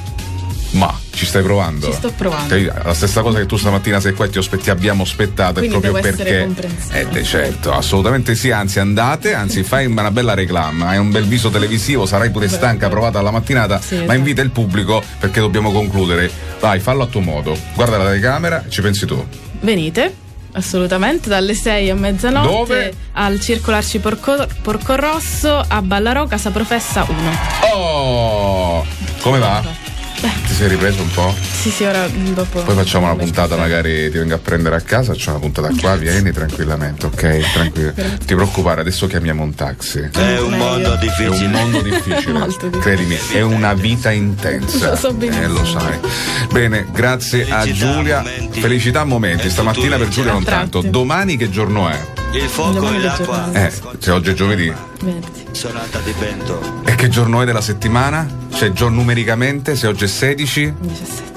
ma ci stai provando? Ci sto provando. La stessa cosa che tu stamattina sei qua e ti, ospe- ti abbiamo aspettato. Quindi è proprio devo perché essere eh, certo, assolutamente sì, anzi andate, anzi fai una bella reclama, hai un bel viso televisivo, sarai pure stanca, provata alla mattinata, sì, ma esatto. invita il pubblico perché dobbiamo concludere. Vai, fallo a tuo modo, guarda la telecamera, ci pensi tu. Venite, assolutamente, dalle sei a mezzanotte. Dove? Al Circolo Arci Porco, Porco Rosso a Ballarò, Casa Professa uno. Oh, come va? Ti sei ripreso un po'? Sì, sì, ora dopo. Poi facciamo una puntata, magari ti vengo a prendere a casa, facciamo una puntata qua, vieni tranquillamente, ok? Tranquillo. Ti preoccupare, adesso chiamiamo un taxi. È un mondo difficile. È un mondo difficile. difficile. Credimi, è una vita intensa. Lo so benissimo. Eh, lo sai. Bene, grazie Felicità, a Giulia. momenti. Felicità momenti. Stamattina per Giulia non tanto. Domani che giorno è? Il fuoco e l'acqua. Eh, se oggi è giovedì. Venerdì. Sonata di vento. E che giorno è della settimana? Cioè, giorno numericamente, se oggi è sedici? diciassette.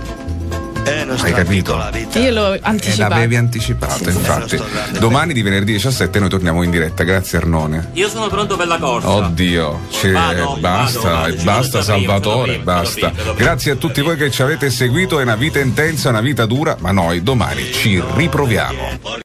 Hai capito? Io l'ho E anticipato. l'avevi anticipato, Sì, sì, infatti. Domani di venerdì diciassette noi torniamo in diretta. Grazie Arnone. Io sono pronto per la corsa. Oddio, c'è, Vado, basta, vado, vado, e ci basta sono prima, Salvatore, sono prima, basta. sono prima, sono prima. Grazie a tutti voi che ci avete seguito, è una vita intensa, una vita dura, ma noi domani ci riproviamo.